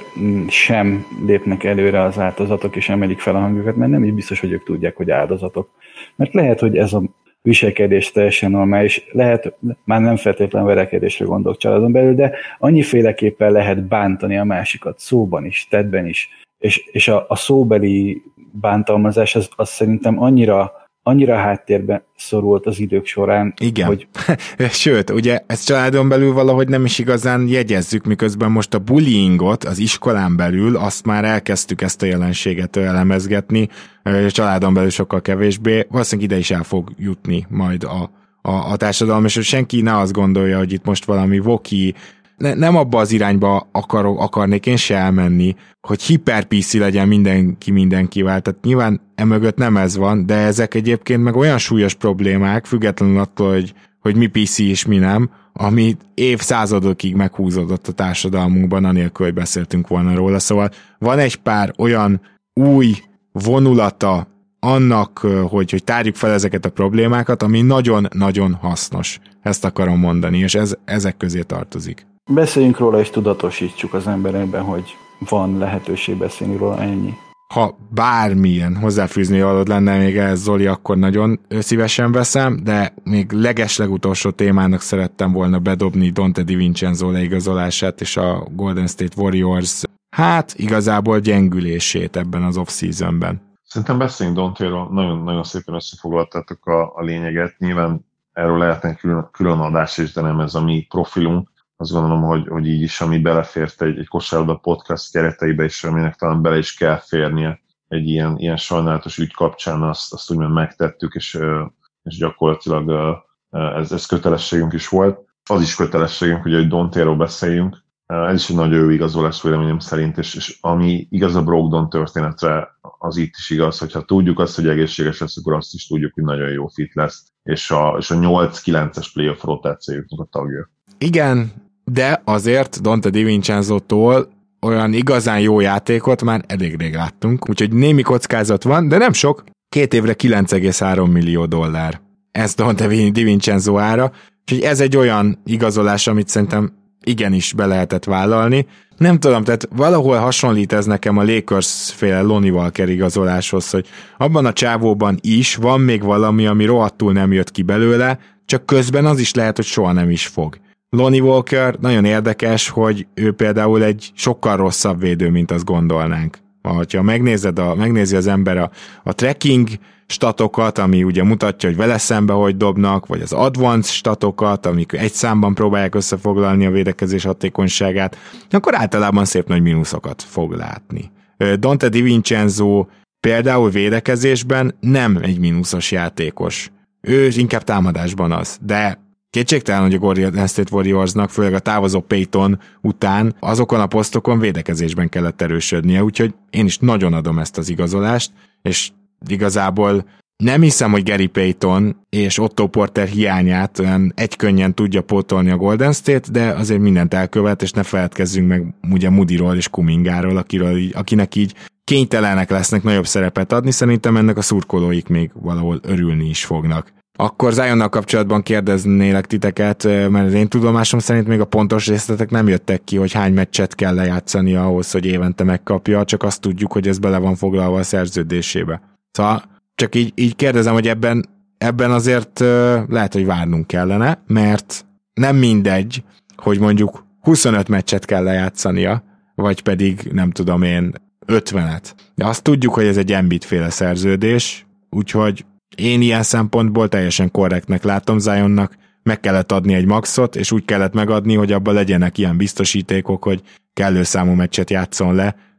sem lépnek előre az áldozatok, és emelik fel a hangjukat, mert nem is biztos, hogy ők tudják, hogy áldozatok. Mert lehet, hogy ez a viselkedés teljesen normális, lehet, már nem feltétlenül verekedésre gondolok családon belül, de annyiféleképpen lehet bántani a másikat, szóban is, tettben is, és, és a, a szóbeli bántalmazás az, az szerintem annyira, annyira háttérbe szorult az idők során. Igen, hogy... sőt, ugye ezt családon belül valahogy nem is igazán jegyezzük, miközben most a bullyingot az iskolán belül, azt már elkezdtük ezt a jelenséget elemezgetni, a családon belül sokkal kevésbé, valószínűleg ide is el fog jutni majd a, a, a társadalom, és senki ne azt gondolja, hogy itt most valami voki, ne, nem abba az irányba akarok, akarnék én se elmenni, hogy hiperpiszi legyen mindenki mindenkivel, tehát nyilván emögött nem ez van, de ezek egyébként meg olyan súlyos problémák, függetlenül attól, hogy, hogy mi piszi és mi nem, ami évszázadokig meghúzódott a társadalmunkban, anélkül, hogy beszéltünk volna róla, szóval van egy pár olyan új vonulata annak, hogy, hogy tárjuk fel ezeket a problémákat, ami nagyon-nagyon hasznos. Ezt akarom mondani, és ez, ezek közé tartozik. Beszéljünk róla, és tudatosítsuk az emberekben, hogy van lehetőség beszélni róla, ennyi. Ha bármilyen hozzáfűzni valód lenne még ehhez, Zoli, akkor nagyon szívesen veszem, de még legeslegutolsó témának szerettem volna bedobni Donte DiVincenzo leigazolását és a Golden State Warriors hát igazából gyengülését ebben az off-seasonben. Szerintem beszéljünk Dontéről, nagyon, nagyon szépen összefoglaltátok a, a lényeget. Nyilván erről lehetne külön, külön adás is, de nem ez a mi profilunk. Azt gondolom, hogy, hogy így is, ami belefért egy, egy kosárlabda podcast kereteibe, és aminek talán bele is kell férnie egy ilyen, ilyen sajnálatos ügy kapcsán, azt, azt úgymond megtettük, és, és gyakorlatilag ez, ez kötelességünk is volt. Az is kötelességünk, hogy egy Dontéről beszéljünk. Ez is egy nagyon jó igazolás véleményem szerint, és, és ami igaz a Brogdon történetre, az itt is igaz, hogyha tudjuk azt, hogy egészséges lesz, akkor azt is tudjuk, hogy nagyon jó fit lesz, és a, és a nyolc-kilences playoff rotációknak a tagja. Igen, de azért Donte DiVincenzo-tól olyan igazán jó játékot már elég rég láttunk, úgyhogy némi kockázat van, de nem sok. Két évre kilenc egész három millió dollár. Ez Donte DiVincenzo ára, úgyhogy ez egy olyan igazolás, amit szerintem igenis be lehetett vállalni. Nem tudom, tehát valahol hasonlít ez nekem a Lakers-féle Lonnie Walker igazoláshoz, hogy abban a csávóban is van még valami, ami rohadtul nem jött ki belőle, csak közben az is lehet, hogy soha nem is fog. Lonnie Walker nagyon érdekes, hogy ő például egy sokkal rosszabb védő, mint azt gondolnánk. Ha megnézed a, megnézi az ember a, a tracking statokat, ami ugye mutatja, hogy vele szembe hogy dobnak, vagy az advanced statokat, amik egy számban próbálják összefoglalni a védekezés hatékonyságát, akkor általában szép nagy mínuszokat fog látni. Donte DiVincenzo például védekezésben nem egy mínuszos játékos. Ő inkább támadásban az, de kétségtelen, hogy a Golden State Warriorsnak, főleg a távozó Payton után azokon a posztokon védekezésben kellett erősödnie, úgyhogy én is nagyon adom ezt az igazolást, és igazából nem hiszem, hogy Gary Payton és Otto Porter hiányát olyan egykönnyen tudja pótolni a Golden State, de azért mindent elkövet, és ne feledkezzünk meg ugye Moodyról és Kumingáról, akiről, akinek így kénytelenek lesznek nagyobb szerepet adni, szerintem ennek a szurkolóik még valahol örülni is fognak. Akkor Zionnal kapcsolatban kérdeznélek titeket, mert az én tudomásom szerint még a pontos részletek nem jöttek ki, hogy hány meccset kell lejátszani ahhoz, hogy évente megkapja, csak azt tudjuk, hogy ez bele van foglalva a szerződésébe. Szóval csak így, így kérdezem, hogy ebben, ebben azért lehet, hogy várnunk kellene, mert nem mindegy, hogy mondjuk huszonöt meccset kell lejátszania, vagy pedig nem tudom én ötvenet. De azt tudjuk, hogy ez egy Embiid-féle szerződés, úgyhogy én ilyen szempontból teljesen korrektnek látom Zionnak, meg kellett adni egy maxot, és úgy kellett megadni, hogy abban legyenek ilyen biztosítékok, hogy kellő számú meccset játszon le,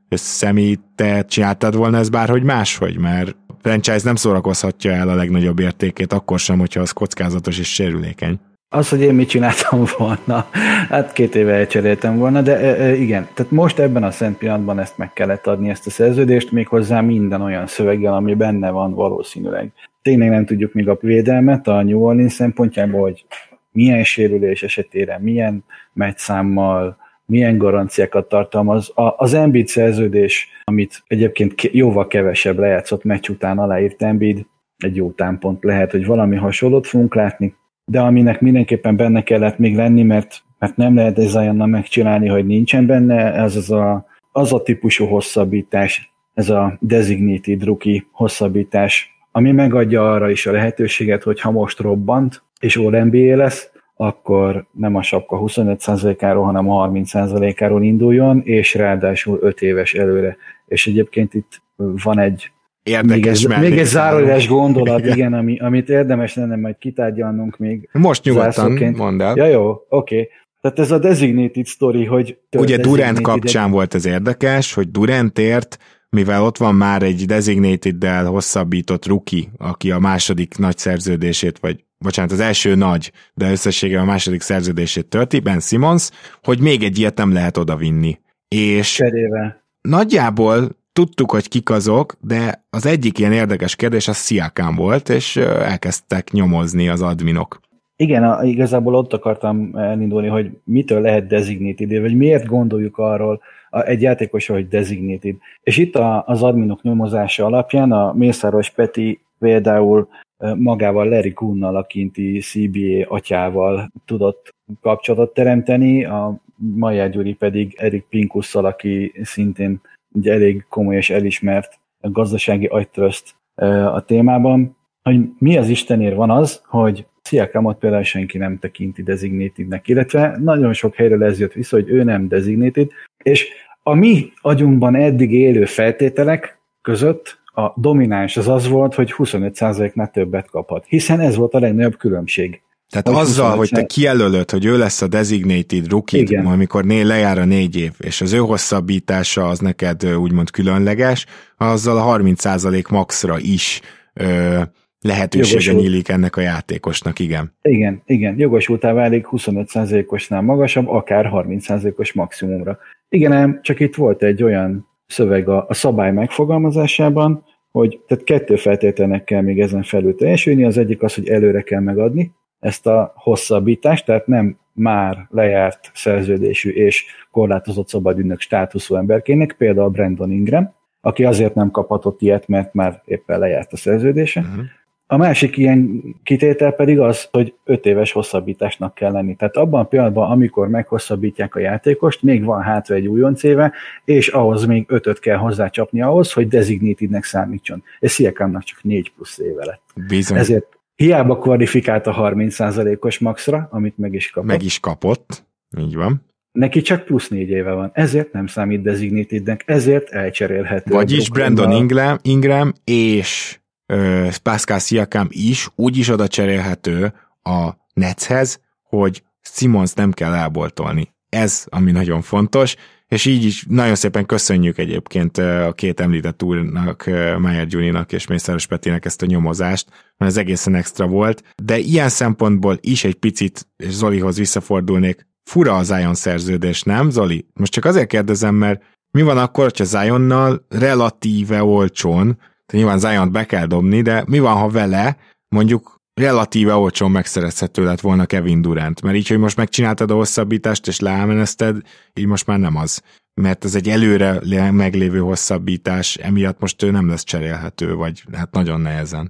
Szemi, te csináltad volna ezt bárhogy máshogy, mert a franchise nem szórakozhatja el a legnagyobb értékét, akkor sem, hogyha az kockázatos és sérülékeny. Az, hogy én mit csináltam volna, hát két éve elcseréltem volna, de e, e, igen, tehát most ebben a szent pillanatban ezt meg kellett adni, ezt a szerződést, méghozzá minden olyan szöveggel, ami benne van valószínűleg. Tényleg nem tudjuk még a védelmet a New Orleans szempontjából, hogy milyen sérülés esetére, milyen meccszámmal, milyen garanciákat tartalmaz. Az Embiid szerződés, amit egyébként jóval kevesebb lejátszott meccs után aláírt Embiid, egy jó támpont lehet, hogy valami hasonlót fogunk látni, de aminek mindenképpen benne kellett még lenni, mert, mert nem lehet ez Zionnal megcsinálni, hogy nincsen benne, ez az a, az a típusú hosszabbítás, ez a designated rookie hosszabbítás, ami megadja arra is a lehetőséget, hogy ha most robbant, és All N B A lesz, akkor nem a sapka huszonöt százalékáról, hanem a harminc százalékáról induljon, és ráadásul öt éves előre. És egyébként itt van egy érdekes még, még egy zárójeles gondolat, igen, igen ami, amit érdemes lenne majd kitárgyalnunk még. Most nyugodtan mondd el. Ja, jó, oké. Okay. Tehát ez a designated story, hogy... Ugye Durant kapcsán egy... volt ez érdekes, hogy Durantért, mivel ott van már egy designated-del hosszabbított rookie, aki a második nagy szerződését, vagy bocsánat, az első nagy, de összességében a második szerződését tölti, Ben Simmons, hogy még egy ilyet nem lehet odavinni. És Cserével. Nagyjából tudtuk, hogy kik azok, de az egyik ilyen érdekes kérdés az Siakam volt, és elkezdtek nyomozni az adminok. Igen, a, igazából ott akartam elindulni, hogy mitől lehet designated, vagy miért gondoljuk arról a, egy játékosról, hogy designated. És itt a, az adminok nyomozása alapján a Mészáros Peti például magával Larry Kuhnal, a kinti C B A atyával tudott kapcsolatot teremteni, a Majer Gyuri pedig Erik Pinkusszal, aki szintén egy elég komoly és elismert gazdasági agytröszt a témában, hogy mi az Istenért van az, hogy Siakamot például senki nem tekinti designatednek, illetve nagyon sok helyről ez jött vissza, hogy ő nem designated, és a mi agyunkban eddig élő feltételek között a domináns az az volt, hogy huszonöt százaléknál többet kaphat, hiszen ez volt a legnagyobb különbség. Tehát hogy azzal, hogy te kijelölöd, hogy ő lesz a designated rookie, amikor né, lejár a négy év, és az ő hosszabbítása az neked úgymond különleges, azzal a harminc százalék maxra is ö, lehetősége jogosult. Nyílik ennek a játékosnak, igen. Igen, igen, jogosultá válik huszonöt százalékosnál magasabb, akár harminc százalékos maximumra. Igen, ám csak itt volt egy olyan szöveg a, a szabály megfogalmazásában, hogy tehát kettő feltételnek kell még ezen felül teljesülni, az egyik az, hogy előre kell megadni ezt a hosszabbítást, tehát nem már lejárt szerződésű és korlátozott szabadügynök státuszú emberkének, például Brandon Ingram, aki azért nem kaphatott ilyet, mert már éppen lejárt a szerződése. Uh-huh. A másik ilyen kitétel pedig az, hogy öt éves hosszabbításnak kell lenni. Tehát abban a pillanatban, amikor meghosszabbítják a játékost, még van hátra egy újonc éve, és ahhoz még ötöt kell hozzácsapni ahhoz, hogy designatednek számítson. És Siakamnak csak négy plusz éve lett. Bizony. Ezért hiába kvalifikált a harminc százalékos maxra, amit meg is kapott. Meg is kapott, így van. Neki csak plusz négy éve van, ezért nem számít designatednek, ezért elcserélhető. Vagyis Brandon Ingram, Ingram és uh, Pascal Siakam is úgy is oda cserélhető a Netshez, hogy Simmons nem kell elboltolni. Ez, ami nagyon fontos, és így is nagyon szépen köszönjük egyébként a két említett úrnak, Majer Gyurinak és Mészáros Petinek ezt a nyomozást, mert ez egészen extra volt, de ilyen szempontból is egy picit, és Zolihoz visszafordulnék, fura a Zion szerződés, nem, Zoli? Most csak azért kérdezem, mert mi van akkor, hogyha Zionnal relatíve olcsón, tehát nyilván Ziont be kell dobni, de mi van, ha vele mondjuk relatíve olcsón megszerezhető lett volna Kevin Durant, mert így, hogy most megcsináltad a hosszabbítást, és leámenezted, így most már nem az. Mert ez egy előre meglévő hosszabbítás, emiatt most ő nem lesz cserélhető, vagy hát nagyon nehezen.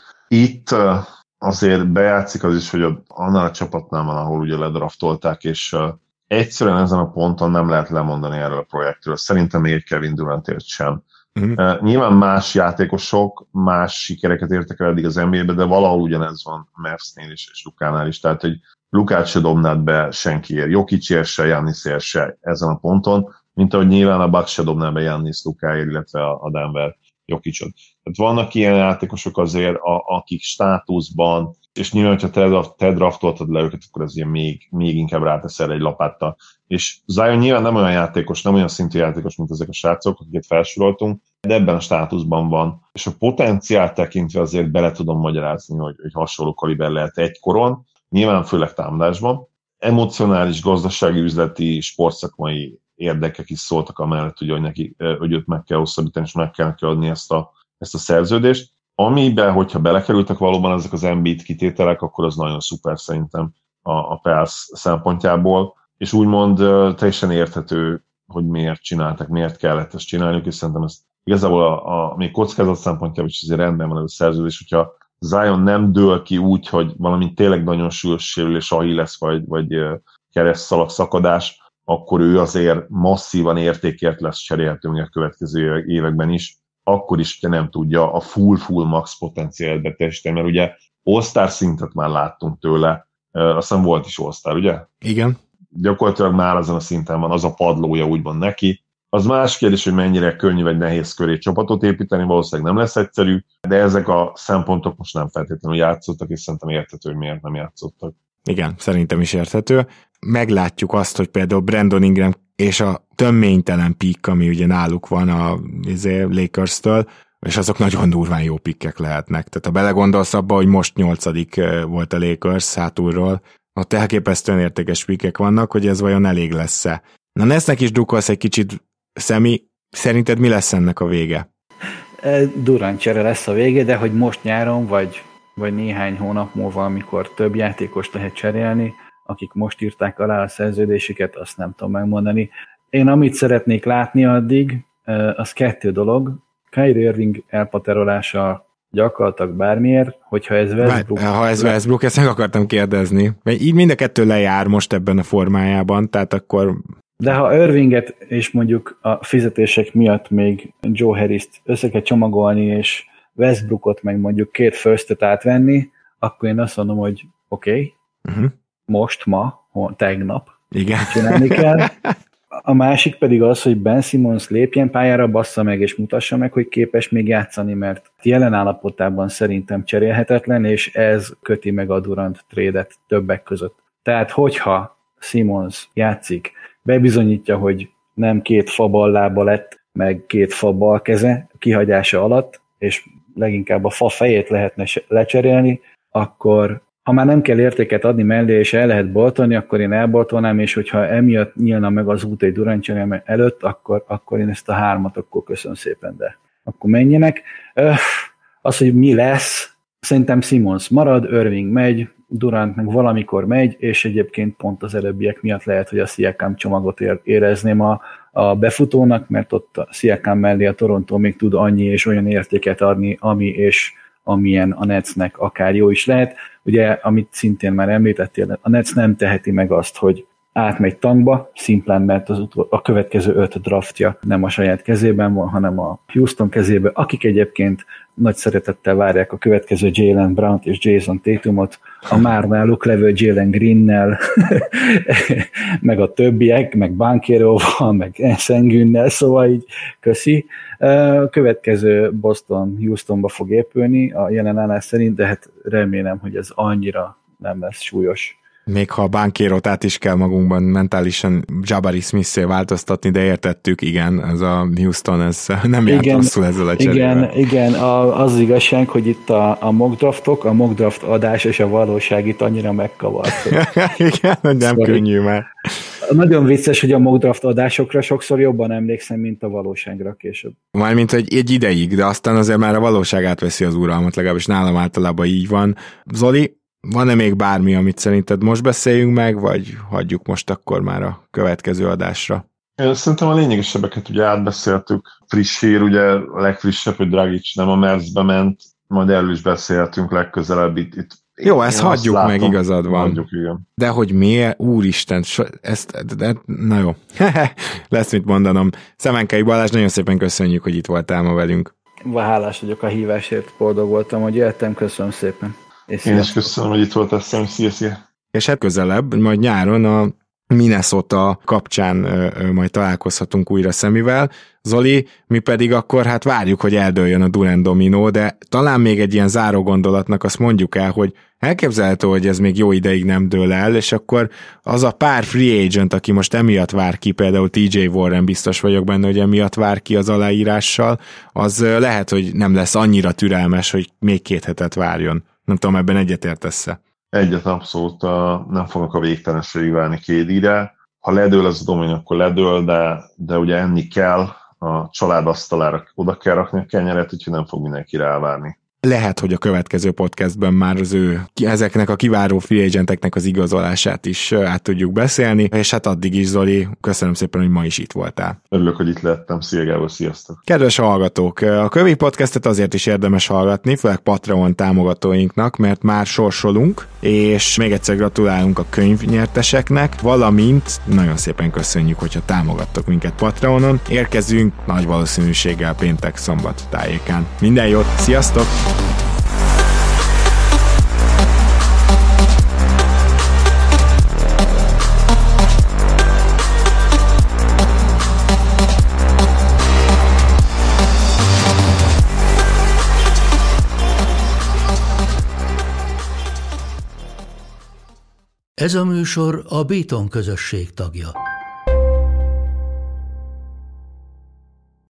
Itt azért bejátszik az is, hogy annál a csapatnál van, ahol ugye ledraftolták, és egyszerűen ezen a ponton nem lehet lemondani erről a projektről. Szerintem még egy Kevin Durantért sem. Uh-huh. Uh, nyilván más játékosok más sikereket értek el eddig az en bé á-be, de valahol ugyanez van Mavsnél is, és Lukánál is, tehát hogy Lukát se dobnád be senkiért, Jokicért se, Giannisért se ezen a ponton, mint ahogy nyilván a Bucks se dobná be Giannis Lukáért, illetve a Denver Jokicot. Tehát vannak ilyen játékosok azért, a, akik státuszban és nyilván, hogyha te, te draftoltad le őket, akkor ez ilyen még, még inkább ráteszel egy lapáttal. És Zion nyilván nem olyan játékos, nem olyan szintű játékos, mint ezek a srácok, akiket felsoroltunk, de ebben a státuszban van. És a potenciált tekintve azért bele tudom magyarázni, hogy, hogy hasonló kaliber lehet egy koron, nyilván főleg támadásban. Emocionális, gazdasági, üzleti, sportszakmai érdekek is szóltak amellett, ugye, hogy, neki, hogy őt meg kell hosszabbítani, és meg kell neki adni ezt a, ezt a szerződést. Amiben, hogyha belekerültek valóban ezek az Embiid kitételek, akkor az nagyon szuper szerintem a, a Pels szempontjából, és úgymond teljesen érthető, hogy miért csináltak, miért kellett ezt csinálniuk, és szerintem ez igazából a, a még kockázat szempontjából is azért rendben van ez a szerződés, hogyha Zion nem dől ki úgy, hogy valami tényleg nagyon súlyos sérülés, Achilles vagy, vagy keresztszalag szakadás, akkor ő azért masszívan értékért lesz cserélhető a következő években is, akkor is, hogyha nem tudja a full-full max potenciált beteljesíteni, mert ugye All-Star szintet már láttunk tőle, azt hiszem volt is All-Star, ugye? Igen. Gyakorlatilag már azon a szinten van, az a padlója úgymond neki. Az más kérdés, hogy mennyire könnyű vagy nehéz köré csapatot építeni, valószínűleg nem lesz egyszerű, de ezek a szempontok most nem feltétlenül játszottak, és szerintem érthető, hogy miért nem játszottak. Igen, szerintem is érthető. Meglátjuk azt, hogy például Brandon Ingram és a töménytelen pick, ami ugye náluk van a Lakers-től, és azok nagyon durván jó pikkek lehetnek. Tehát ha belegondolsz abba, hogy most nyolcadik volt a Lakers hátulról, ott elképesztően értékes pikkek vannak, hogy ez vajon elég lesz-e. Na Nesznek is drukkolsz egy kicsit, Szemi, szerinted mi lesz ennek a vége? Durant csere lesz a vége, de hogy most nyáron, vagy, vagy néhány hónap múlva, amikor több játékost lehet cserélni, akik most írták alá a szerződésüket, azt nem tudom megmondani. Én amit szeretnék látni addig, az kettő dolog. Kyrie Irving elpaterolása gyakorlatilag bármiért, hogyha ez Westbrook... Ha ez Westbrook, ezt meg akartam kérdezni. Mert így mind a kettő lejár most ebben a formájában, tehát akkor... De ha Irvinget és mondjuk a fizetések miatt még Joe Harris-t össze kell csomagolni, és Westbrookot meg mondjuk két firstet átvenni, akkor én azt mondom, hogy oké, okay, uh-huh. most, ma, tegnap igen. csinálni kell. A másik pedig az, hogy Ben Simmons lépjen pályára, bassza meg és mutassa meg, hogy képes még játszani, mert jelen állapotában szerintem cserélhetetlen, és ez köti meg a Durant trade-et többek között. Tehát, hogyha Simmons játszik, bebizonyítja, hogy nem két fa ballába lett, meg két fa balkeze kihagyása alatt, és leginkább a fa fejét lehetne lecserélni, akkor ha már nem kell értéket adni mellé, és el lehet boltolni, akkor én elboltolnám, és hogyha emiatt nyílna meg az út egy Durant cserélme előtt, akkor, akkor én ezt a hármat, akkor köszönöm szépen, de akkor menjenek. Az, hogy mi lesz, szerintem Simmons marad, Irving megy, Durant meg valamikor megy, és egyébként pont az előbbiek miatt lehet, hogy a Siakam csomagot érezném a, a befutónak, mert ott a Siakam mellé a Toronto még tud annyi és olyan értéket adni, ami és amilyen a Netsnek akár jó is lehet. Ugye, amit szintén már említettél, a Nets nem teheti meg azt, hogy átmegy tankba, szimplán, mert az utol, a következő öt draftja nem a saját kezében van, hanem a Houston kezében, akik egyébként nagy szeretettel várják a következő Jaylen Brown-t és Jason Tatumot, a már náluk levő Jalen Greennel, meg a többiek, meg Bankeroval, meg Sengunnel, szóval így köszi. A következő Boston Houstonba fog épülni a jelen állás szerint, de hát remélem, hogy ez annyira nem lesz súlyos. Még ha a Bankérot át is kell magunkban mentálisan Jabari Smith-szé változtatni, de értettük, igen, ez a Houston, ez nem járt igen, rosszul ezzel a cserével. Igen, igen, a, az igazság, hogy itt a, a mock draftok, a mock draft adás és a valóság itt annyira megkavart. Igen, hogy nem szóval könnyű már. Nagyon vicces, hogy a mock draft adásokra sokszor jobban emlékszem, mint a valóságra később. Mármint egy, egy ideig, de aztán azért már a valóság átveszi az uralmat, legalábbis nálam általában így van. Zoli, van-e még bármi, amit szerinted most beszéljünk meg, vagy hagyjuk most akkor már a következő adásra? Szerintem a lényegesebbeket ugye átbeszéltük. Friss hír, ugye a legfrissebb, hogy Dragic nem a Mavs-be ment, majd erről is beszélhetünk legközelebb itt. itt Jó, ezt hagyjuk látom, meg, igazad van. Hagyjuk, igen. De hogy miért? Úristen, so, ezt, de, na jó, lesz mit mondanom. Szemenkei Balázs, nagyon szépen köszönjük, hogy itt voltál ma velünk. Hálás vagyok a hívásért, boldog voltam, hogy jöttem, köszönöm szépen. És Én is köszönöm, hogy itt voltál, szem, szia, szia. És hát közelebb, majd nyáron a Minnesota kapcsán majd találkozhatunk újra Szemivel. Zoli, mi pedig akkor hát várjuk, hogy eldőljön a Durant dominó, de talán még egy ilyen záró gondolatnak azt mondjuk el, hogy elképzelhető, hogy ez még jó ideig nem dől el, és akkor az a pár free agent, aki most emiatt vár ki, például té jé Warren, biztos vagyok benne, hogy emiatt vár ki az aláírással, az lehet, hogy nem lesz annyira türelmes, hogy még két hetet várjon. Nem tudom, ebben egyetértesz-e? Egyet abszolút nem fognak a végtelenségig várni ká dére. Ha ledől ez a domin, akkor ledől, de, de ugye enni kell, a család asztalára oda kell rakni a kenyeret, úgyhogy nem fog mindenki rávárni. Lehet, hogy a következő podcastben már az ő, ezeknek a kiváró free agenteknek az igazolását is át tudjuk beszélni, és hát addig is, Zoli, köszönöm szépen, hogy ma is itt voltál. Örülök, hogy itt lettem. Szia Gábor, sziasztok! Kedves hallgatók, a Kövi Podcastet azért is érdemes hallgatni, főleg Patreon támogatóinknak, mert már sorsolunk, és még egyszer gratulálunk a könyvnyerteseknek, valamint nagyon szépen köszönjük, hogyha támogattok minket Patreonon. Érkezünk nagy valószínűséggel péntek-szombat tájékán. Minden jót, sziasztok! Ez a műsor a Béton közösség tagja.